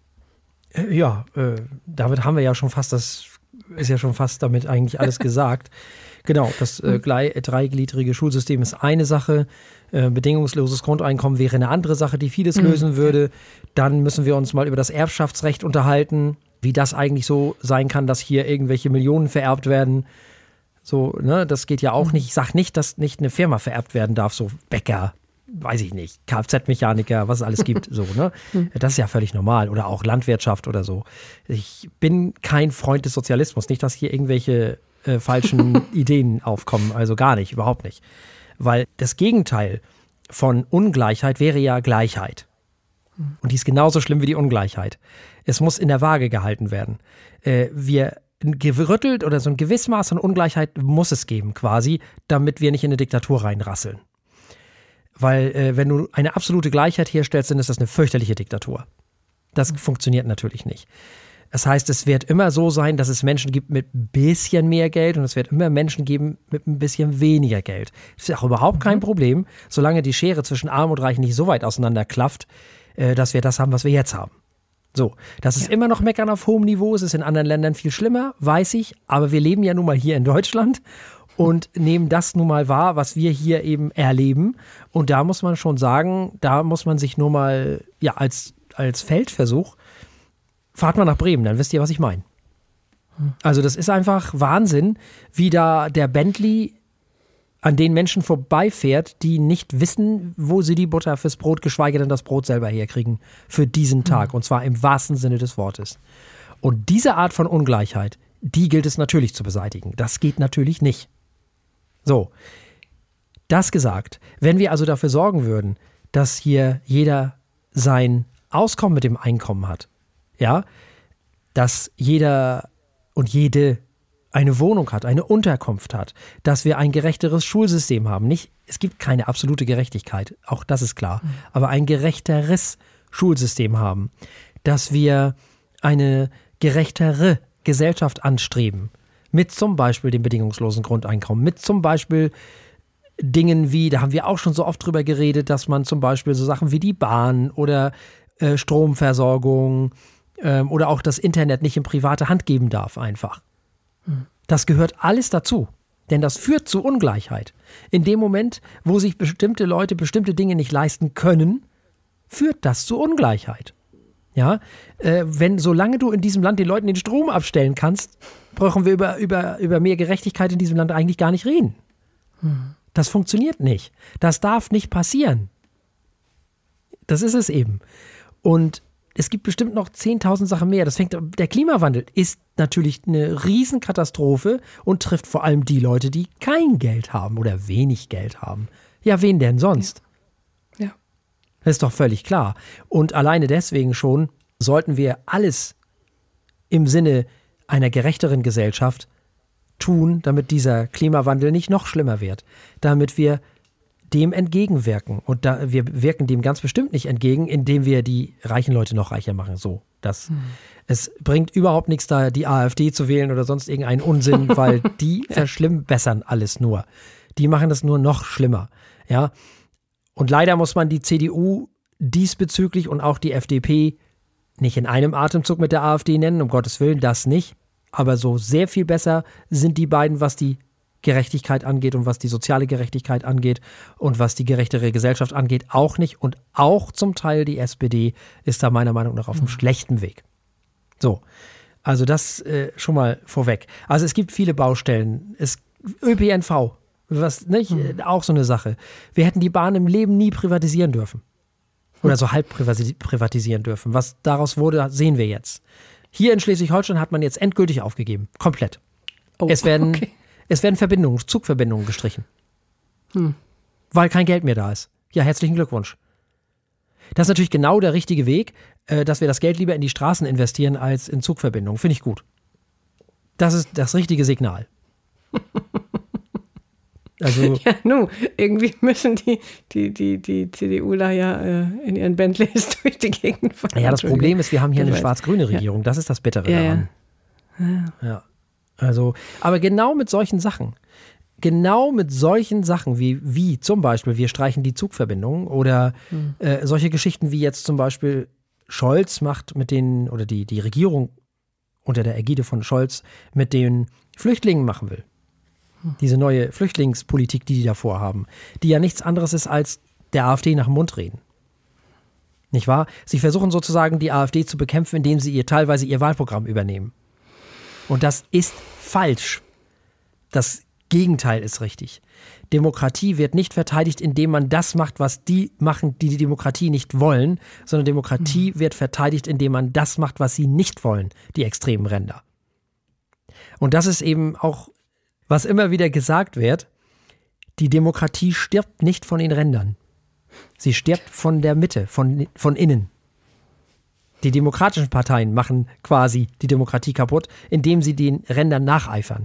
Damit haben wir ja schon fast, das ist ja schon fast damit eigentlich alles gesagt. Genau, das dreigliedrige Schulsystem ist eine Sache, bedingungsloses Grundeinkommen wäre eine andere Sache, die vieles lösen würde. Dann müssen wir uns mal über das Erbschaftsrecht unterhalten, wie das eigentlich so sein kann, dass hier irgendwelche Millionen vererbt werden. So, ne, das geht ja auch nicht. Ich sag nicht, dass nicht eine Firma vererbt werden darf, so Bäcker, weiß ich nicht, Kfz-Mechaniker, was es alles gibt, so, ne? Das ist ja völlig normal. Oder auch Landwirtschaft oder so. Ich bin kein Freund des Sozialismus. Nicht, dass hier irgendwelche falschen Ideen aufkommen. Also gar nicht, überhaupt nicht. Weil das Gegenteil von Ungleichheit wäre ja Gleichheit. Und die ist genauso schlimm wie die Ungleichheit. Es muss in der Waage gehalten werden. Wir gerüttelt oder so ein gewisses Maß an Ungleichheit muss es geben quasi, damit wir nicht in eine Diktatur reinrasseln. Weil wenn du eine absolute Gleichheit herstellst, dann ist das eine fürchterliche Diktatur. Das funktioniert natürlich nicht. Das heißt, es wird immer so sein, dass es Menschen gibt mit ein bisschen mehr Geld und es wird immer Menschen geben mit ein bisschen weniger Geld. Das ist auch überhaupt kein Problem, solange die Schere zwischen Arm und Reich nicht so weit auseinander klafft, dass wir das haben, was wir jetzt haben. So, das ist immer noch Meckern auf hohem Niveau, es ist in anderen Ländern viel schlimmer, weiß ich, aber wir leben ja nun mal hier in Deutschland und nehmen das nun mal wahr, was wir hier eben erleben. Und da muss man schon sagen, da muss man sich nur mal, ja, als Feldversuch, fahrt mal nach Bremen, dann wisst ihr, was ich meine. Also das ist einfach Wahnsinn, wie da der Bentley an den Menschen vorbeifährt, die nicht wissen, wo sie die Butter fürs Brot, geschweige denn das Brot selber herkriegen für diesen Tag. Und zwar im wahrsten Sinne des Wortes. Und diese Art von Ungleichheit, die gilt es natürlich zu beseitigen. Das geht natürlich nicht. So, das gesagt, wenn wir also dafür sorgen würden, dass hier jeder sein Auskommen mit dem Einkommen hat, ja, dass jeder und jede eine Wohnung hat, eine Unterkunft hat, dass wir ein gerechteres Schulsystem haben. Es gibt keine absolute Gerechtigkeit, auch das ist klar, aber ein gerechteres Schulsystem haben, dass wir eine gerechtere Gesellschaft anstreben, mit zum Beispiel dem bedingungslosen Grundeinkommen, mit zum Beispiel Dingen wie, da haben wir auch schon so oft drüber geredet, dass man zum Beispiel so Sachen wie die Bahn oder Stromversorgung oder auch das Internet nicht in private Hand geben darf einfach. Das gehört alles dazu, denn das führt zu Ungleichheit. In dem Moment, wo sich bestimmte Leute bestimmte Dinge nicht leisten können, führt das zu Ungleichheit. Ja, solange du in diesem Land den Leuten den Strom abstellen kannst, brauchen wir über mehr Gerechtigkeit in diesem Land eigentlich gar nicht reden. Das funktioniert nicht. Das darf nicht passieren. Das ist es eben. Und es gibt bestimmt noch 10.000 Sachen mehr. Der Klimawandel ist natürlich eine Riesenkatastrophe und trifft vor allem die Leute, die kein Geld haben oder wenig Geld haben. Ja, wen denn sonst? Ja. Das ist doch völlig klar. Und alleine deswegen schon sollten wir alles im Sinne einer gerechteren Gesellschaft tun, damit dieser Klimawandel nicht noch schlimmer wird. Damit wir dem entgegenwirken. Und wir wirken dem ganz bestimmt nicht entgegen, indem wir die reichen Leute noch reicher machen. So, es bringt überhaupt nichts, da die AfD zu wählen oder sonst irgendeinen Unsinn, weil die verschlimmbessern alles nur. Die machen das nur noch schlimmer. Ja. Und leider muss man die CDU diesbezüglich und auch die FDP nicht in einem Atemzug mit der AfD nennen, um Gottes Willen, das nicht. Aber so sehr viel besser sind die beiden, was die Gerechtigkeit angeht und was die soziale Gerechtigkeit angeht und was die gerechtere Gesellschaft angeht, auch nicht. Und auch zum Teil die SPD ist da meiner Meinung nach auf einem schlechten Weg. So, also das schon mal vorweg. Also es gibt viele Baustellen. ÖPNV, was nicht, auch so eine Sache. Wir hätten die Bahn im Leben nie privatisieren dürfen. Oder so halb privatisieren dürfen. Was daraus wurde, sehen wir jetzt. Hier in Schleswig-Holstein hat man jetzt endgültig aufgegeben. Komplett. Es werden Zugverbindungen gestrichen. Weil kein Geld mehr da ist. Ja, herzlichen Glückwunsch. Das ist natürlich genau der richtige Weg, dass wir das Geld lieber in die Straßen investieren als in Zugverbindungen. Finde ich gut. Das ist das richtige Signal. Also, ja, irgendwie müssen die CDUler ja in ihren Bentleys durch die Gegend fahren. Ja, das Problem ist, wir haben hier eine schwarz-grüne Regierung. Das ist das Bittere daran. Ja. Also, aber genau mit solchen Sachen, wie zum Beispiel, wir streichen die Zugverbindungen oder solche Geschichten wie jetzt zum Beispiel Scholz macht mit den, oder die Regierung unter der Ägide von Scholz mit den Flüchtlingen machen will. Diese neue Flüchtlingspolitik, die da vorhaben, die ja nichts anderes ist als der AfD nach dem Mund reden. Nicht wahr? Sie versuchen sozusagen die AfD zu bekämpfen, indem sie teilweise ihr Wahlprogramm übernehmen. Und das ist falsch. Das Gegenteil ist richtig. Demokratie wird nicht verteidigt, indem man das macht, was die machen, die Demokratie nicht wollen, sondern Demokratie wird verteidigt, indem man das macht, was sie nicht wollen, die extremen Ränder. Und das ist eben auch, was immer wieder gesagt wird, die Demokratie stirbt nicht von den Rändern. Sie stirbt von der Mitte, von innen. Die demokratischen Parteien machen quasi die Demokratie kaputt, indem sie den Rändern nacheifern.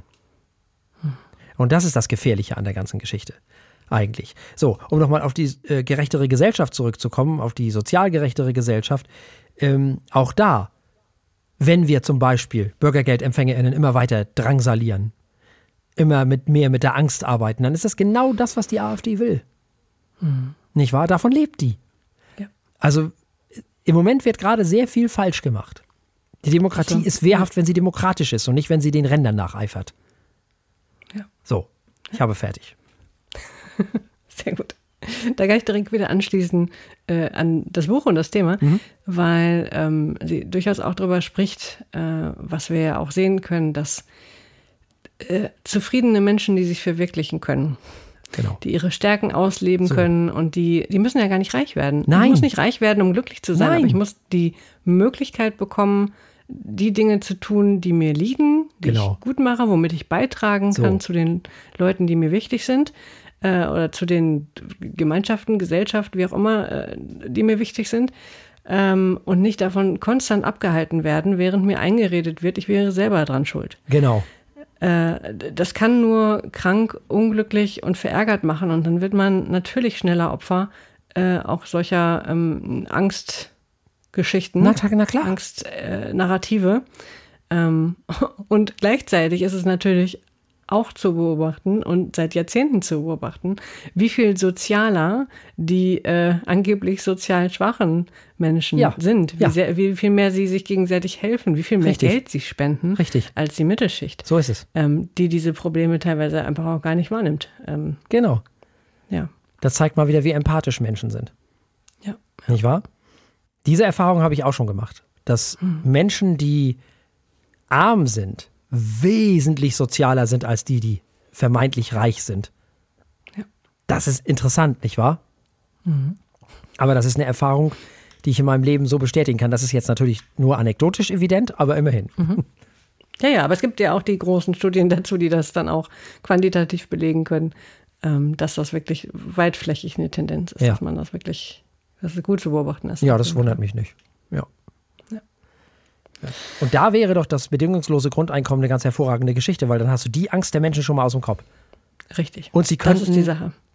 Und das ist das Gefährliche an der ganzen Geschichte, eigentlich. So, um nochmal auf die gerechtere Gesellschaft zurückzukommen, auf die sozial gerechtere Gesellschaft, auch da, wenn wir zum Beispiel BürgergeldempfängerInnen immer weiter drangsalieren, immer mehr mit der Angst arbeiten, dann ist das genau das, was die AfD will. Nicht wahr? Davon lebt die. Ja. Also im Moment wird gerade sehr viel falsch gemacht. Die Demokratie ist wehrhaft, wenn sie demokratisch ist und nicht, wenn sie den Rändern nacheifert. Ja. So, ich habe fertig. Sehr gut. Da kann ich direkt wieder anschließen an das Buch und das Thema, weil sie durchaus auch darüber spricht, was wir ja auch sehen können, dass zufriedene Menschen, die sich verwirklichen können, genau, die ihre Stärken ausleben können und die müssen ja gar nicht reich werden. Nein. Ich muss nicht reich werden, um glücklich zu sein, Nein, aber ich muss die Möglichkeit bekommen, die Dinge zu tun, die mir liegen, die ich gut mache, womit ich beitragen kann zu den Leuten, die mir wichtig sind oder zu den Gemeinschaften, Gesellschaften, wie auch immer, die mir wichtig sind. Und nicht davon konstant abgehalten werden, während mir eingeredet wird, ich wäre selber dran schuld. Genau. Das kann nur krank, unglücklich und verärgert machen und dann wird man natürlich schneller Opfer auch solcher Angstgeschichten, na klar. Angstnarrative. Und gleichzeitig ist es natürlich auch zu beobachten und seit Jahrzehnten zu beobachten, wie viel sozialer die angeblich sozial schwachen Menschen sind, wie viel mehr sie sich gegenseitig helfen, wie viel mehr Geld sie spenden als die Mittelschicht. So ist es. Die diese Probleme teilweise einfach auch gar nicht wahrnimmt. Genau. Ja. Das zeigt mal wieder, wie empathisch Menschen sind. Ja. Nicht wahr? Diese Erfahrung habe ich auch schon gemacht, dass Menschen, die arm sind, wesentlich sozialer sind als die vermeintlich reich sind. Ja. Das ist interessant, nicht wahr? Aber das ist eine Erfahrung, die ich in meinem Leben so bestätigen kann. Das ist jetzt natürlich nur anekdotisch evident, aber immerhin. Ja, aber es gibt ja auch die großen Studien dazu, die das dann auch quantitativ belegen können, dass das wirklich weitflächig eine Tendenz ist, dass man das wirklich, dass es gut zu beobachten ist. Ja, das wundert mich nicht. Ja. Und da wäre doch das bedingungslose Grundeinkommen eine ganz hervorragende Geschichte, weil dann hast du die Angst der Menschen schon mal aus dem Kopf. Richtig. Und sie könnten, das ist die Sache.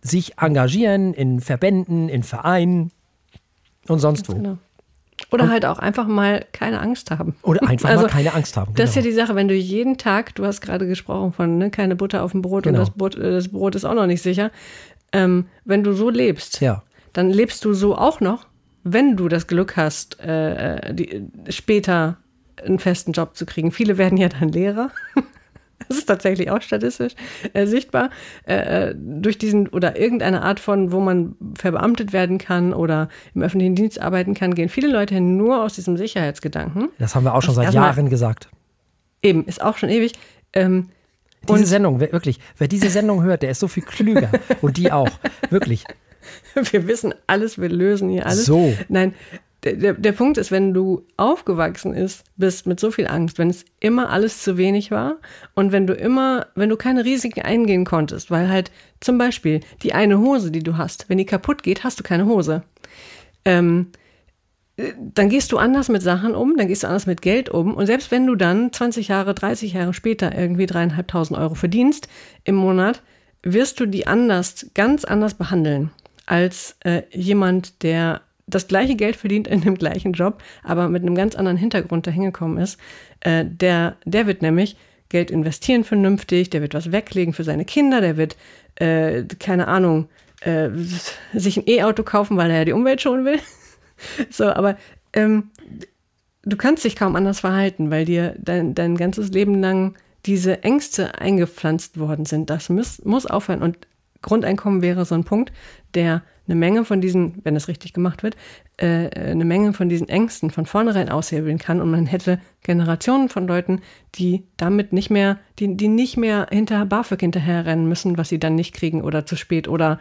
sich engagieren in Verbänden, in Vereinen und sonst wo. Genau. Oder halt auch einfach mal keine Angst haben. Oder einfach mal keine Angst haben. Das ist ja die Sache, wenn du jeden Tag, du hast gerade gesprochen von keine Butter auf dem Brot und das Brot ist auch noch nicht sicher. Wenn du so lebst, dann lebst du so auch noch, wenn du das Glück hast, später einen festen Job zu kriegen. Viele werden ja dann Lehrer. Das ist tatsächlich auch statistisch sichtbar. Durch diesen oder irgendeine Art von, wo man verbeamtet werden kann oder im öffentlichen Dienst arbeiten kann, gehen viele Leute nur aus diesem Sicherheitsgedanken. Das haben wir auch schon seit Jahren gesagt. Eben, ist auch schon ewig. Diese Sendung, wirklich, wer diese Sendung hört, der ist so viel klüger. Und die auch, wirklich. Wir wissen alles, wir lösen hier alles. So. Nein, der Punkt ist, wenn du aufgewachsen bist mit so viel Angst, wenn es immer alles zu wenig war und wenn du keine Risiken eingehen konntest, weil halt zum Beispiel die eine Hose, die du hast, wenn die kaputt geht, hast du keine Hose. Dann gehst du anders mit Sachen um, dann gehst du anders mit Geld um und selbst wenn du dann 20 Jahre, 30 Jahre später irgendwie 3.500 Euro verdienst im Monat, wirst du die ganz anders behandeln als jemand, der das gleiche Geld verdient in dem gleichen Job, aber mit einem ganz anderen Hintergrund dahin gekommen ist. Der wird nämlich Geld investieren vernünftig, der wird was weglegen für seine Kinder, der wird, keine Ahnung, sich ein E-Auto kaufen, weil er ja die Umwelt schonen will. So, aber du kannst dich kaum anders verhalten, weil dir dein ganzes Leben lang diese Ängste eingepflanzt worden sind. Das muss aufhören. Und Grundeinkommen wäre so ein Punkt, der eine Menge von diesen, wenn es richtig gemacht wird, eine Menge von diesen Ängsten von vornherein aushebeln kann und man hätte Generationen von Leuten, die damit nicht mehr, die nicht mehr hinter BAföG hinterherrennen müssen, was sie dann nicht kriegen oder zu spät oder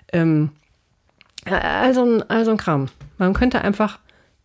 also ein Kram. Man könnte einfach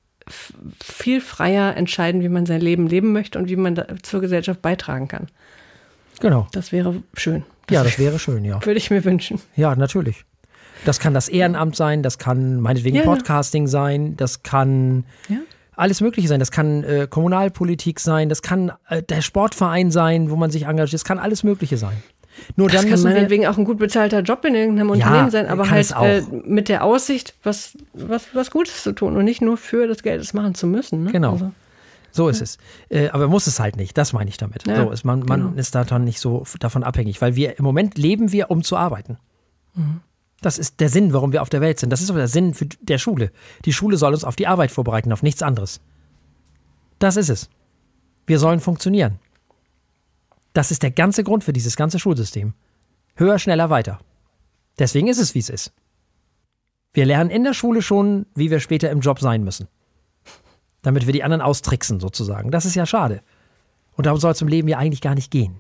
viel freier entscheiden, wie man sein Leben leben möchte und wie man zur Gesellschaft beitragen kann. Genau. Das wäre schön. Das wäre schön, ja. Würde ich mir wünschen. Ja, natürlich. Das kann das Ehrenamt sein, das kann meinetwegen Podcasting sein, das kann alles Mögliche sein. Das kann Kommunalpolitik sein, das kann der Sportverein sein, wo man sich engagiert. Das kann alles Mögliche sein. Nur das dann kann meinetwegen auch ein gut bezahlter Job in irgendeinem Unternehmen sein, aber halt mit der Aussicht, was Gutes zu tun und nicht nur für das Geld das machen zu müssen. Ne? Genau. Also. So ist es. Aber muss es halt nicht, das meine ich damit. Ja, so ist man ist da dann nicht so davon abhängig, weil im Moment leben wir, um zu arbeiten. Mhm. Das ist der Sinn, warum wir auf der Welt sind. Das ist auch der Sinn der Schule. Die Schule soll uns auf die Arbeit vorbereiten, auf nichts anderes. Das ist es. Wir sollen funktionieren. Das ist der ganze Grund für dieses ganze Schulsystem. Höher, schneller, weiter. Deswegen ist es, wie es ist. Wir lernen in der Schule schon, wie wir später im Job sein müssen. Damit wir die anderen austricksen, sozusagen. Das ist ja schade. Und darum soll es im Leben ja eigentlich gar nicht gehen.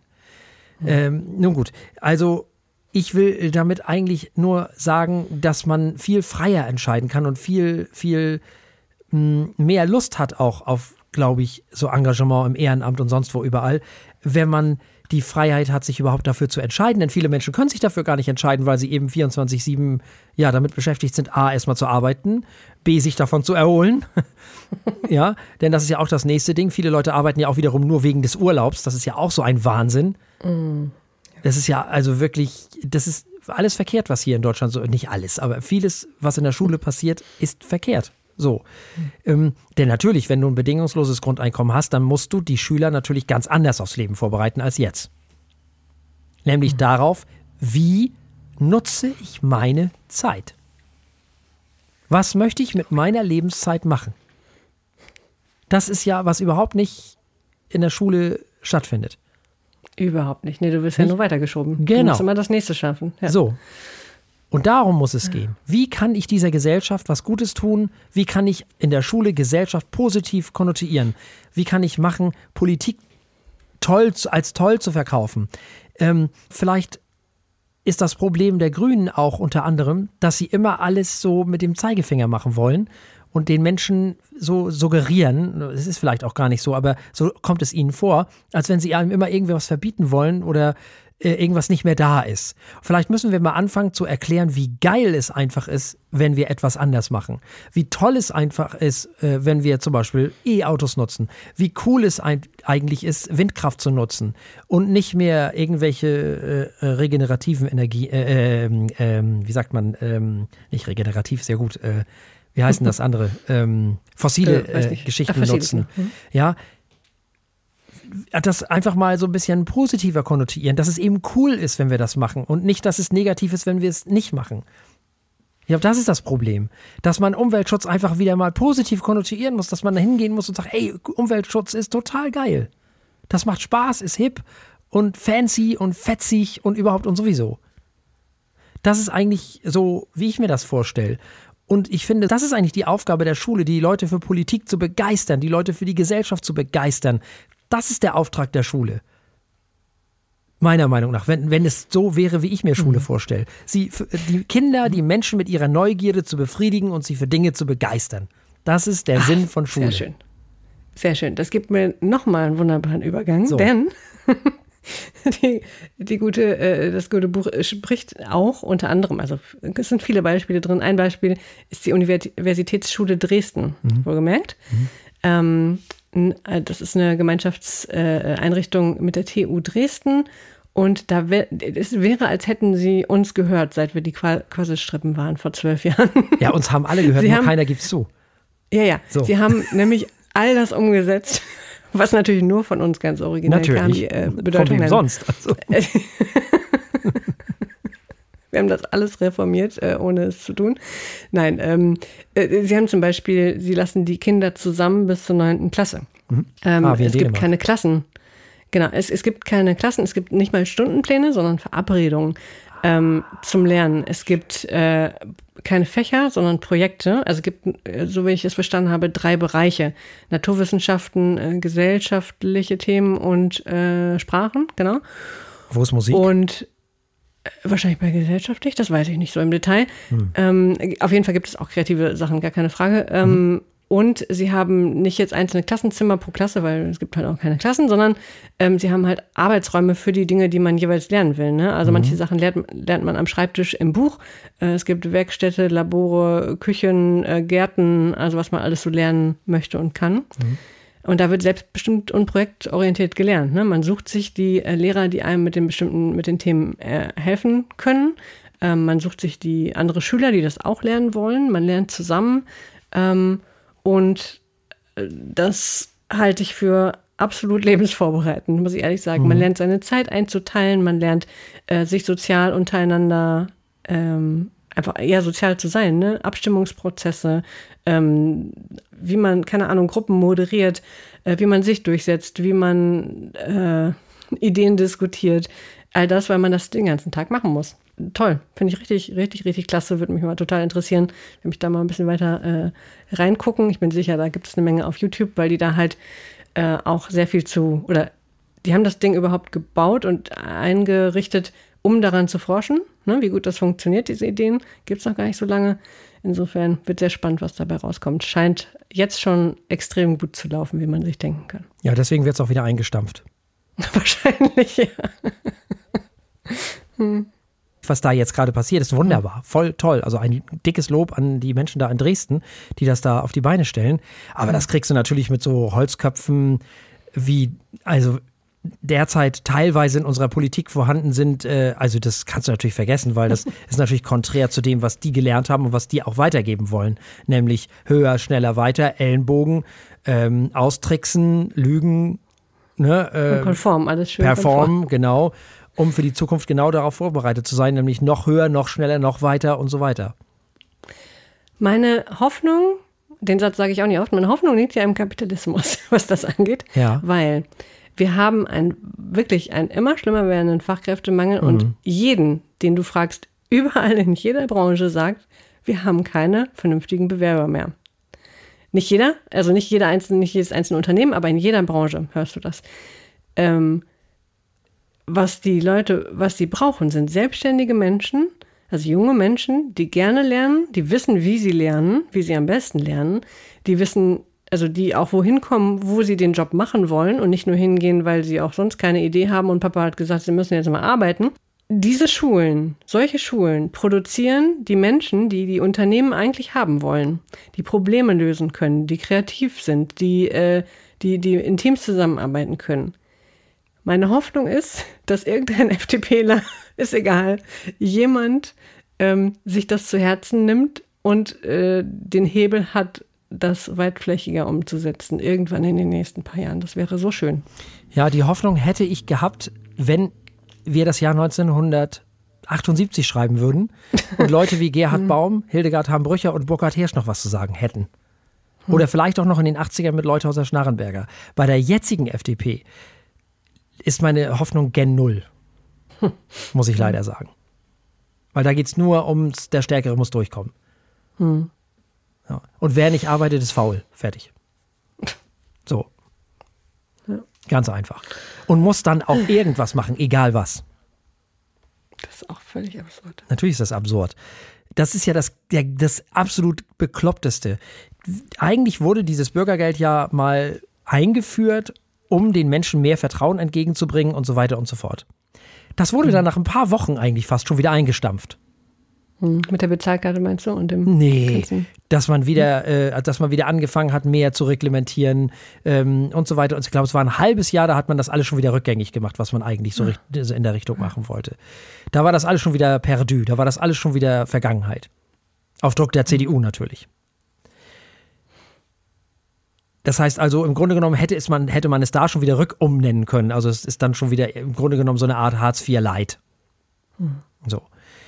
Nun gut, also ich will damit eigentlich nur sagen, dass man viel freier entscheiden kann und viel, viel mehr Lust hat auch auf, glaube ich, so Engagement im Ehrenamt und sonst wo überall, wenn man die Freiheit hat, sich überhaupt dafür zu entscheiden. Denn viele Menschen können sich dafür gar nicht entscheiden, weil sie eben 24/7 damit beschäftigt sind, A, erstmal zu arbeiten, B, sich davon zu erholen. Ja, denn das ist ja auch das nächste Ding. Viele Leute arbeiten ja auch wiederum nur wegen des Urlaubs. Das ist ja auch so ein Wahnsinn. Das ist ja also wirklich, das ist alles verkehrt, was hier in Deutschland so, nicht alles, aber vieles, was in der Schule passiert, ist verkehrt. So. Denn natürlich, wenn du ein bedingungsloses Grundeinkommen hast, dann musst du die Schüler natürlich ganz anders aufs Leben vorbereiten als jetzt. Nämlich darauf, wie nutze ich meine Zeit? Was möchte ich mit meiner Lebenszeit machen? Das ist ja, was überhaupt nicht in der Schule stattfindet. Überhaupt nicht. Nee, du wirst ja nur weitergeschoben. Genau. Du musst immer das nächste schaffen. Ja. So. Und darum muss es gehen. Wie kann ich dieser Gesellschaft was Gutes tun? Wie kann ich in der Schule Gesellschaft positiv konnotieren? Wie kann ich machen, Politik als toll zu verkaufen? Vielleicht ist das Problem der Grünen auch unter anderem, dass sie immer alles so mit dem Zeigefinger machen wollen und den Menschen so suggerieren, es ist vielleicht auch gar nicht so, aber so kommt es ihnen vor, als wenn sie einem immer irgendwas verbieten wollen oder irgendwas nicht mehr da ist. Vielleicht müssen wir mal anfangen zu erklären, wie geil es einfach ist, wenn wir etwas anders machen. Wie toll es einfach ist, wenn wir zum Beispiel E-Autos nutzen. Wie cool es eigentlich ist, Windkraft zu nutzen und nicht mehr irgendwelche regenerativen Energie, wie sagt man, nicht regenerativ, sehr gut, wie heißen das andere? Fossile Geschichten nutzen. Ja, das einfach mal so ein bisschen positiver konnotieren, dass es eben cool ist, wenn wir das machen und nicht, dass es negativ ist, wenn wir es nicht machen. Ich glaube, das ist das Problem, dass man Umweltschutz einfach wieder mal positiv konnotieren muss, dass man da hingehen muss und sagt, ey, Umweltschutz ist total geil. Das macht Spaß, ist hip und fancy und fetzig und überhaupt und sowieso. Das ist eigentlich so, wie ich mir das vorstelle. Und ich finde, das ist eigentlich die Aufgabe der Schule, die Leute für Politik zu begeistern, die Leute für die Gesellschaft zu begeistern. Das ist der Auftrag der Schule. Meiner Meinung nach, wenn es so wäre, wie ich mir Schule vorstelle. Die Kinder, die Menschen mit ihrer Neugierde zu befriedigen und sie für Dinge zu begeistern. Das ist der Sinn von Schule. Sehr schön. Sehr schön. Das gibt mir nochmal einen wunderbaren Übergang, denn das gute Buch spricht auch unter anderem, also es sind viele Beispiele drin. Ein Beispiel ist die Universitätsschule Dresden, wohlgemerkt. Das ist eine Gemeinschaftseinrichtung mit der TU Dresden und es wäre, als hätten sie uns gehört, seit wir die Quasselstrippen waren vor 12 Jahren. Ja, uns haben alle gehört, nur keiner gibt's zu. Ja. So. Sie haben nämlich all das umgesetzt, was natürlich nur von uns ganz originell kam. Die Bedeutung von wem sonst? Also. Wir haben das alles reformiert, ohne es zu tun. Nein, sie haben zum Beispiel, sie lassen die Kinder zusammen bis zur 9. Klasse. Es gibt keine Klassen. Genau, es gibt keine Klassen, es gibt nicht mal Stundenpläne, sondern Verabredungen zum Lernen. Es gibt keine Fächer, sondern Projekte. Also es gibt, so wie ich es verstanden habe, 3 Bereiche. Naturwissenschaften, gesellschaftliche Themen und Sprachen, genau. Wo ist Musik? Und wahrscheinlich bei gesellschaftlich, das weiß ich nicht so im Detail. Auf jeden Fall gibt es auch kreative Sachen, gar keine Frage. Und sie haben nicht jetzt einzelne Klassenzimmer pro Klasse, weil es gibt halt auch keine Klassen, sondern sie haben halt Arbeitsräume für die Dinge, die man jeweils lernen will. Ne? Also manche Sachen lernt man am Schreibtisch im Buch. Es gibt Werkstätte, Labore, Küchen, Gärten, also was man alles so lernen möchte und kann. Und da wird selbstbestimmt und projektorientiert gelernt. Ne? Man sucht sich die Lehrer, die einem mit den Themen helfen können. Man sucht sich die andere Schüler, die das auch lernen wollen. Man lernt zusammen. Und das halte ich für absolut lebensvorbereitend, muss ich ehrlich sagen. Man lernt seine Zeit einzuteilen, man lernt sich sozial untereinander einfach eher sozial zu sein, ne? Abstimmungsprozesse, wie man, keine Ahnung, Gruppen moderiert, wie man sich durchsetzt, wie man Ideen diskutiert. All das, weil man das den ganzen Tag machen muss. Toll, finde ich richtig, richtig, richtig klasse. Würde mich mal total interessieren, wenn ich da mal ein bisschen weiter reingucken. Ich bin sicher, da gibt es eine Menge auf YouTube, weil die da halt auch sehr viel die haben das Ding überhaupt gebaut und eingerichtet, um daran zu forschen. Ne, wie gut das funktioniert, diese Ideen, gibt es noch gar nicht so lange. Insofern wird sehr spannend, was dabei rauskommt. Scheint jetzt schon extrem gut zu laufen, wie man sich denken kann. Ja, deswegen wird es auch wieder eingestampft. Wahrscheinlich, ja. Was da jetzt gerade passiert, ist wunderbar, voll toll. Also ein dickes Lob an die Menschen da in Dresden, die das da auf die Beine stellen. Aber das kriegst du natürlich mit so Holzköpfen, wie also derzeit teilweise in unserer Politik vorhanden sind. Also das kannst du natürlich vergessen, weil das ist natürlich konträr zu dem, was die gelernt haben und was die auch weitergeben wollen. Nämlich höher, schneller, weiter, Ellenbogen, austricksen, lügen, ne? Konform, alles schön. Performen, genau. Um für die Zukunft genau darauf vorbereitet zu sein, nämlich noch höher, noch schneller, noch weiter und so weiter. Meine Hoffnung, den Satz sage ich auch nicht oft, meine Hoffnung liegt ja im Kapitalismus, was das angeht, weil wir haben wirklich einen immer schlimmer werdenden Fachkräftemangel und jeden, den du fragst, überall in jeder Branche sagt, wir haben keine vernünftigen Bewerber mehr. Nicht jeder, also nicht jedes einzelne Unternehmen, aber in jeder Branche hörst du das. Was die brauchen, sind selbstständige Menschen, also junge Menschen, die gerne lernen, die wissen, wie sie lernen, wie sie am besten lernen, die wissen, also die auch wohin kommen, wo sie den Job machen wollen und nicht nur hingehen, weil sie auch sonst keine Idee haben und Papa hat gesagt, sie müssen jetzt mal arbeiten. Diese Schulen, solche Schulen produzieren die Menschen, die die Unternehmen eigentlich haben wollen, die Probleme lösen können, die kreativ sind, die in Teams zusammenarbeiten können. Meine Hoffnung ist, dass irgendein FDPler, ist egal, jemand sich das zu Herzen nimmt und den Hebel hat, das weitflächiger umzusetzen, irgendwann in den nächsten paar Jahren. Das wäre so schön. Ja, die Hoffnung hätte ich gehabt, wenn wir das Jahr 1978 schreiben würden und Leute wie Gerhard Baum, Hildegard Hambrücher und Burkhard Hirsch noch was zu sagen hätten. Oder vielleicht auch noch in den 80ern mit Leuthauser-Schnarrenberger. Bei der jetzigen FDP ist meine Hoffnung gen Null, muss ich leider sagen. Weil da geht es nur ums, der Stärkere muss durchkommen. Ja. Und wer nicht arbeitet, ist faul. Fertig. So. Ja. Ganz einfach. Und muss dann auch irgendwas machen, egal was. Das ist auch völlig absurd. Natürlich ist das absurd. Das ist ja das absolut Bekloppteste. Eigentlich wurde dieses Bürgergeld ja mal eingeführt, um den Menschen mehr Vertrauen entgegenzubringen und so weiter und so fort. Das wurde dann nach ein paar Wochen eigentlich fast schon wieder eingestampft. Mit der Bezahlkarte meinst du? Und dem Nee, dass man wieder angefangen hat, mehr zu reglementieren und so weiter. Und ich glaube, es war ein halbes Jahr, da hat man das alles schon wieder rückgängig gemacht, was man eigentlich so in der Richtung machen wollte. Da war das alles schon wieder perdu, da war das alles schon wieder Vergangenheit. Auf Druck der CDU natürlich. Das heißt also, im Grunde genommen hätte man es da schon wieder rückumnennen können. Also es ist dann schon wieder im Grunde genommen so eine Art Hartz-IV-Light. So.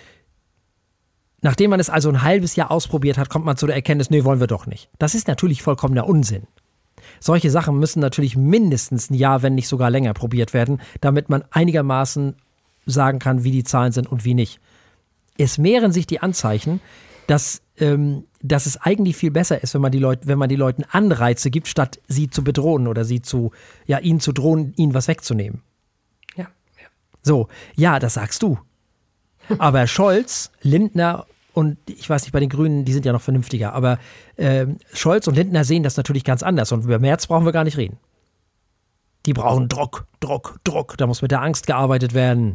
Nachdem man es also ein halbes Jahr ausprobiert hat, kommt man zu der Erkenntnis, nee, wollen wir doch nicht. Das ist natürlich vollkommener Unsinn. Solche Sachen müssen natürlich mindestens ein Jahr, wenn nicht sogar länger probiert werden, damit man einigermaßen sagen kann, wie die Zahlen sind und wie nicht. Es mehren sich die Anzeichen, dass es eigentlich viel besser ist, wenn man den Leuten Anreize gibt, statt sie zu bedrohen oder ihnen zu drohen, ihnen was wegzunehmen. Ja. So, ja, das sagst du. Aber Scholz, Lindner und ich weiß nicht, bei den Grünen, die sind ja noch vernünftiger, aber Scholz und Lindner sehen das natürlich ganz anders und über Merz brauchen wir gar nicht reden. Die brauchen Druck. Da muss mit der Angst gearbeitet werden.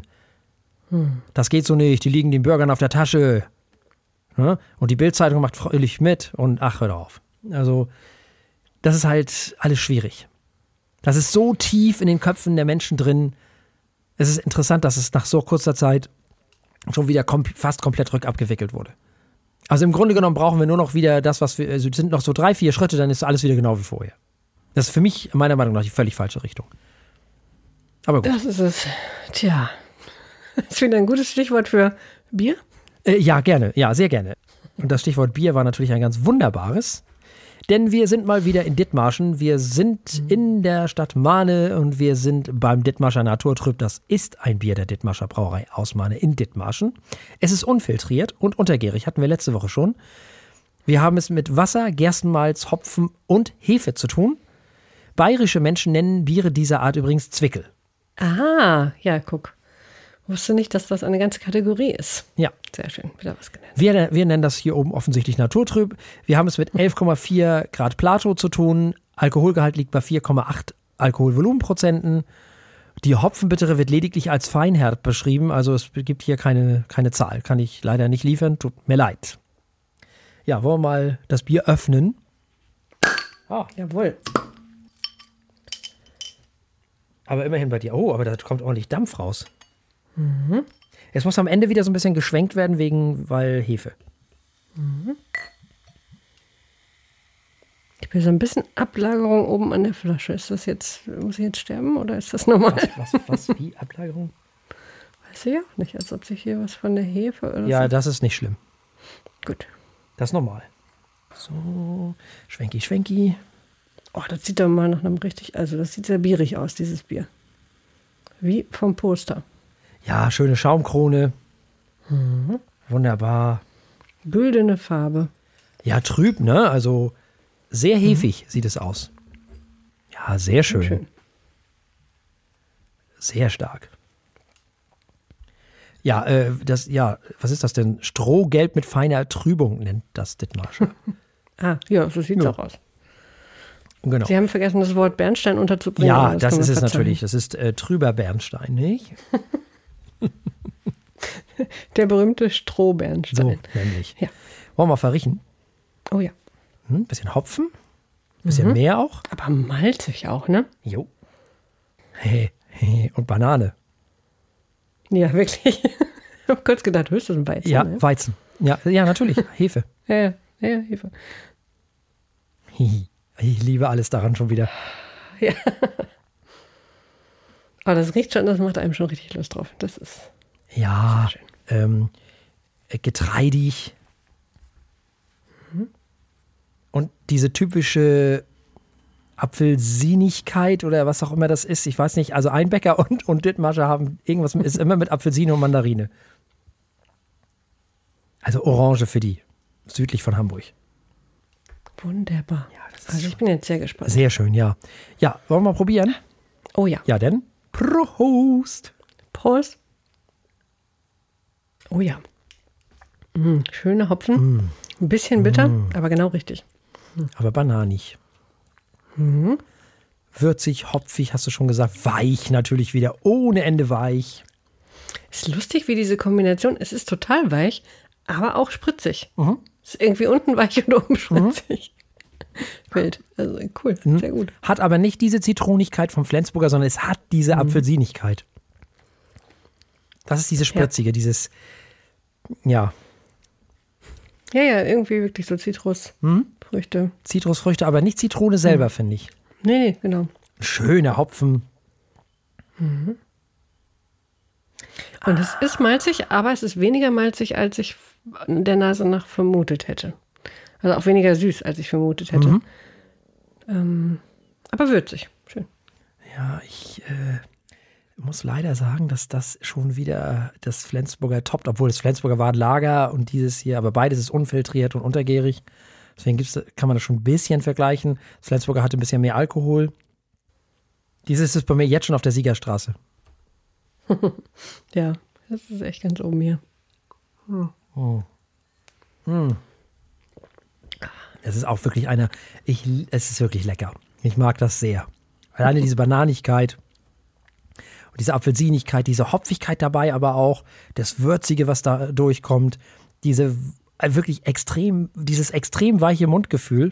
Das geht so nicht, die liegen den Bürgern auf der Tasche. Ja? Und die Bild-Zeitung macht fröhlich mit und ach, hör auf. Also, das ist halt alles schwierig. Das ist so tief in den Köpfen der Menschen drin. Es ist interessant, dass es nach so kurzer Zeit schon wieder fast komplett rückabgewickelt wurde. Also im Grunde genommen brauchen wir nur noch wieder das, was wir, also sind noch so 3-4 Schritte, dann ist alles wieder genau wie vorher. Das ist für mich, meiner Meinung nach, die völlig falsche Richtung. Aber gut. Das ist es. Tja. Das ist wieder ein gutes Stichwort für Bier? Ja, gerne. Ja, sehr gerne. Und das Stichwort Bier war natürlich ein ganz wunderbares. Denn wir sind mal wieder in Dithmarschen. Wir sind in der Stadt Mahne und wir sind beim Dithmarscher Naturtrüb. Das ist ein Bier der Dithmarscher Brauerei aus Mahne in Dithmarschen. Es ist unfiltriert und untergärig, hatten wir letzte Woche schon. Wir haben es mit Wasser, Gerstenmalz, Hopfen und Hefe zu tun. Bayerische Menschen nennen Biere dieser Art übrigens Zwickel. Aha, ja, guck. Wusste nicht, dass das eine ganze Kategorie ist. Ja. Sehr schön, wieder was gelernt. Wir nennen das hier oben offensichtlich Naturtrüb. Wir haben es mit 11,4 Grad Plato zu tun. Alkoholgehalt liegt bei 4,8 Alkoholvolumenprozenten. Die Hopfenbittere wird lediglich als Feinherb beschrieben. Also es gibt hier keine Zahl. Kann ich leider nicht liefern. Tut mir leid. Ja, wollen wir mal das Bier öffnen? Ah, jawohl. Aber immerhin bei dir. Oh, aber da kommt ordentlich Dampf raus. Es muss am Ende wieder so ein bisschen geschwenkt werden, weil Hefe. Ich habe so ein bisschen Ablagerung oben an der Flasche. Ist das jetzt, muss ich jetzt sterben oder ist das normal? Was? Wie Ablagerung? Weiß ich auch nicht, als ob sich hier was von der Hefe oder Ja, so. das ist nicht schlimm. Gut. Das ist normal. So, schwenki. Oh, das sieht doch mal nach einem das sieht sehr bierig aus, dieses Bier. Wie vom Poster. Ja, schöne Schaumkrone. Wunderbar. Güldene Farbe. Ja, trüb, ne? Also sehr hefig sieht es aus. Ja, sehr schön. Sehr stark. Ja, was ist das denn? Strohgelb mit feiner Trübung nennt das Dithmarscher. Ja, so sieht es auch aus. Genau. Sie haben vergessen, das Wort Bernstein unterzubringen. Ja, das können ist wir es verzeihen. natürlich. Das ist trüber Bernstein, nicht? Der berühmte Strohbernstein. So, nämlich. Ja. Wollen wir verriechen? Oh ja. Bisschen Hopfen, bisschen mehr auch. Aber malzig auch, ne? Jo. Und Banane. Ja, wirklich. Ich habe kurz gedacht, ist das ein Weizen? Ja, Ne? Weizen. Ja, natürlich. Hefe. Ja, Hefe. Ich liebe alles daran schon wieder. Ja. Aber das riecht schon, das macht einem schon richtig Lust drauf. Das ist Ja, sehr schön. getreidig. Und diese typische Apfelsinigkeit oder was auch immer das ist, ich weiß nicht, also Einbecker und Dithmarscher haben irgendwas, ist immer mit Apfelsine und Mandarine. Also Orange für die, südlich von Hamburg. Wunderbar. Ja, das ist Also ich bin jetzt sehr gespannt. Sehr schön, ja. Ja, wollen wir mal probieren? Oh ja. Ja, denn Prost! Prost. Oh ja. Schöne Hopfen. Ein bisschen bitter, aber genau richtig. Aber bananig. Würzig, hopfig, hast du schon gesagt. Weich natürlich wieder, ohne Ende weich. Ist lustig, wie diese Kombination, es ist total weich, aber auch spritzig. Ist irgendwie unten weich und oben spritzig. Wild. Also cool, sehr gut. Hat aber nicht diese Zitronigkeit vom Flensburger, sondern es hat diese Apfelsinigkeit. Das ist diese spritzige, dieses, ja, Ja, irgendwie wirklich so Zitrusfrüchte. Zitrusfrüchte, aber nicht Zitrone selber, finde ich. Nee, genau. Schöner Hopfen. Und es ist malzig, aber es ist weniger malzig, als ich der Nase nach vermutet hätte. Also auch weniger süß, als ich vermutet hätte. Aber würzig. Schön. Ja, ich muss leider sagen, dass das schon wieder das Flensburger toppt, obwohl das Flensburger war ein Lager und dieses hier, aber beides ist unfiltriert und untergärig. Deswegen kann man das schon ein bisschen vergleichen. Das Flensburger hatte ein bisschen mehr Alkohol. Dieses ist bei mir jetzt schon auf der Siegerstraße. Ja, das ist echt ganz oben hier. Es ist auch wirklich es ist wirklich lecker. Ich mag das sehr. Alleine diese Bananigkeit und diese Apfelsinigkeit, diese Hopfigkeit dabei, aber auch das Würzige, was da durchkommt, dieses extrem weiche Mundgefühl,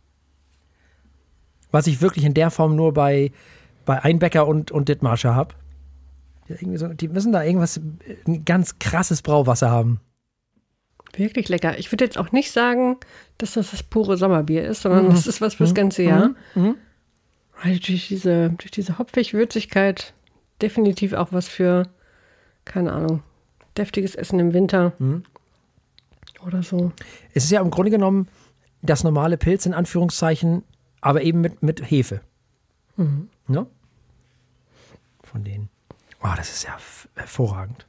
was ich wirklich in der Form nur bei Einbecker und Dithmarscher habe. Die müssen da ein ganz krasses Brauwasser haben. Wirklich lecker. Ich würde jetzt auch nicht sagen, dass das pure Sommerbier ist, sondern das ist was fürs ganze Jahr. Weil durch diese Hopfig-Würzigkeit definitiv auch was für, keine Ahnung, deftiges Essen im Winter oder so. Es ist ja im Grunde genommen das normale Pilz in Anführungszeichen, aber eben mit Hefe. Ne? Von denen. Oh, das ist ja hervorragend.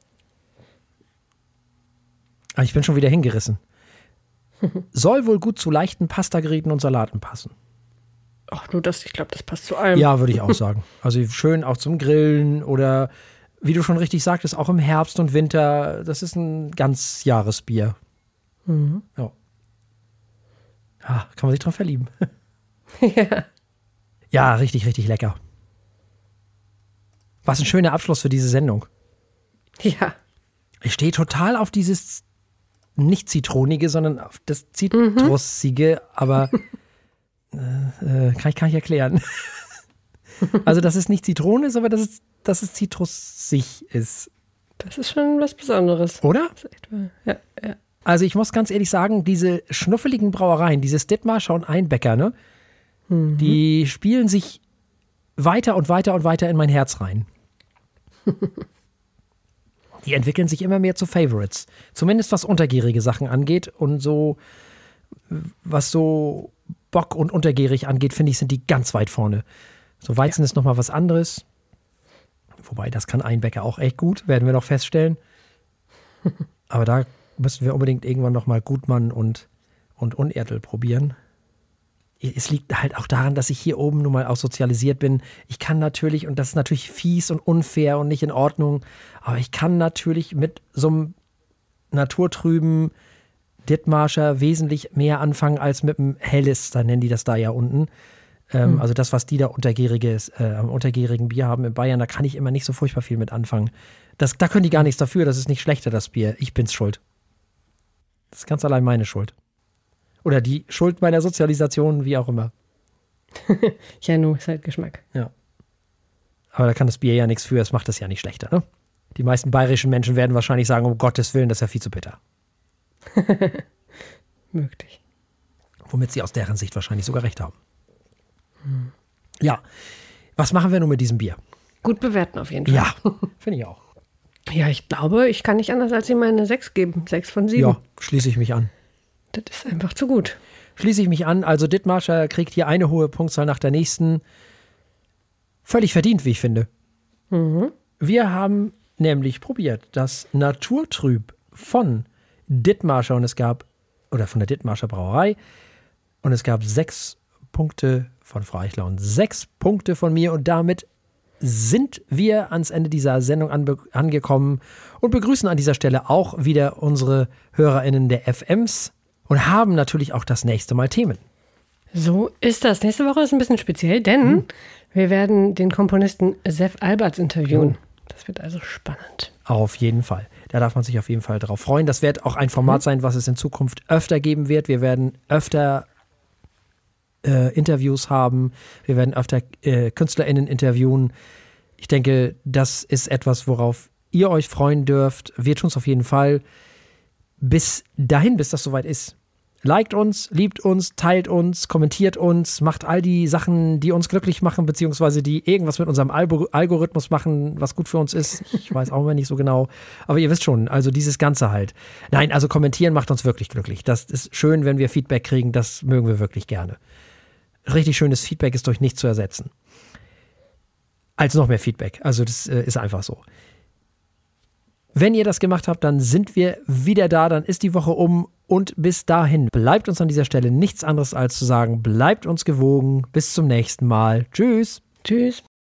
Aber ich bin schon wieder hingerissen. Soll wohl gut zu leichten Pastagerieten und Salaten passen. Ach du, ich glaube, das passt zu allem. Ja, würde ich auch sagen. Also schön auch zum Grillen oder, wie du schon richtig sagtest, auch im Herbst und Winter. Das ist ein Ganzjahresbier. Ja. Ah, kann man sich dran verlieben. Ja. Ja, richtig, richtig lecker. Was ein schöner Abschluss für diese Sendung. Ja. Ich stehe total auf dieses nicht Zitronige, sondern auf das Zitrusige, aber kann ich erklären. Also, dass es nicht Zitrone ist, aber dass es zitrusig ist. Das ist schon was Besonderes. Oder? Das ist echt wahr. Ja. Also, ich muss ganz ehrlich sagen, diese schnuffeligen Brauereien, dieses Dithmarscher und Einbecker, ne, die spielen sich weiter und weiter und weiter in mein Herz rein. Die entwickeln sich immer mehr zu Favorites. Zumindest was untergärige Sachen angeht und so, was so Bock und untergärig angeht, finde ich, sind die ganz weit vorne. So Weizen ist nochmal was anderes. Wobei, das kann Einbecker auch echt gut, werden wir noch feststellen. Aber da müssen wir unbedingt irgendwann nochmal Gutmann und Unertl probieren. Es liegt halt auch daran, dass ich hier oben nun mal auch sozialisiert bin. Ich kann natürlich, und das ist natürlich fies und unfair und nicht in Ordnung, aber ich kann natürlich mit so einem naturtrüben Dithmarscher wesentlich mehr anfangen als mit dem Helles, da nennen die das da ja unten. Also das, was die da untergärigen Bier haben in Bayern, da kann ich immer nicht so furchtbar viel mit anfangen. Da können die gar nichts dafür, das ist nicht schlechter, das Bier. Ich bin's schuld. Das ist ganz allein meine Schuld. Oder die Schuld meiner Sozialisation, wie auch immer. Ja, nur ist halt Geschmack. Ja. Aber da kann das Bier ja nichts für, es macht das ja nicht schlechter, ne? Die meisten bayerischen Menschen werden wahrscheinlich sagen, um Gottes Willen, das ist ja viel zu bitter. Möglich. Womit sie aus deren Sicht wahrscheinlich sogar recht haben. Ja, was machen wir nun mit diesem Bier? Gut bewerten auf jeden Fall. Ja, finde ich auch. Ja, ich glaube, ich kann nicht anders als ihm eine 6 geben. 6 von 7. Ja, schließe ich mich an. Das ist einfach zu gut. Schließe ich mich an. Also Dithmarscher kriegt hier eine hohe Punktzahl nach der nächsten. Völlig verdient, wie ich finde. Mhm. Wir haben nämlich probiert das Naturtrüb von Dithmarscher von der Dithmarscher Brauerei. Und es gab 6 Punkte von Frau Eichler und 6 Punkte von mir. Und damit sind wir ans Ende dieser Sendung angekommen und begrüßen an dieser Stelle auch wieder unsere HörerInnen der FMs und haben natürlich auch das nächste Mal Themen. So ist das. Nächste Woche ist ein bisschen speziell, denn wir werden den Komponisten Sepp Alberts interviewen. Das wird also spannend. Auf jeden Fall. Da darf man sich auf jeden Fall darauf freuen. Das wird auch ein Format sein, was es in Zukunft öfter geben wird. Wir werden öfter Interviews haben. Wir werden öfter KünstlerInnen interviewen. Ich denke, das ist etwas, worauf ihr euch freuen dürft. Wir tun es auf jeden Fall. Bis dahin, bis das soweit ist. Liked uns, liebt uns, teilt uns, kommentiert uns, macht all die Sachen, die uns glücklich machen, beziehungsweise die irgendwas mit unserem Algorithmus machen, was gut für uns ist. Ich weiß auch immer nicht so genau. Aber ihr wisst schon, also dieses Ganze halt. Nein, also kommentieren macht uns wirklich glücklich. Das ist schön, wenn wir Feedback kriegen. Das mögen wir wirklich gerne. Richtig schönes Feedback ist durch nichts zu ersetzen. Als noch mehr Feedback. Also das ist einfach so. Wenn ihr das gemacht habt, dann sind wir wieder da, dann ist die Woche um und bis dahin bleibt uns an dieser Stelle nichts anderes als zu sagen, bleibt uns gewogen, bis zum nächsten Mal. Tschüss. Tschüss.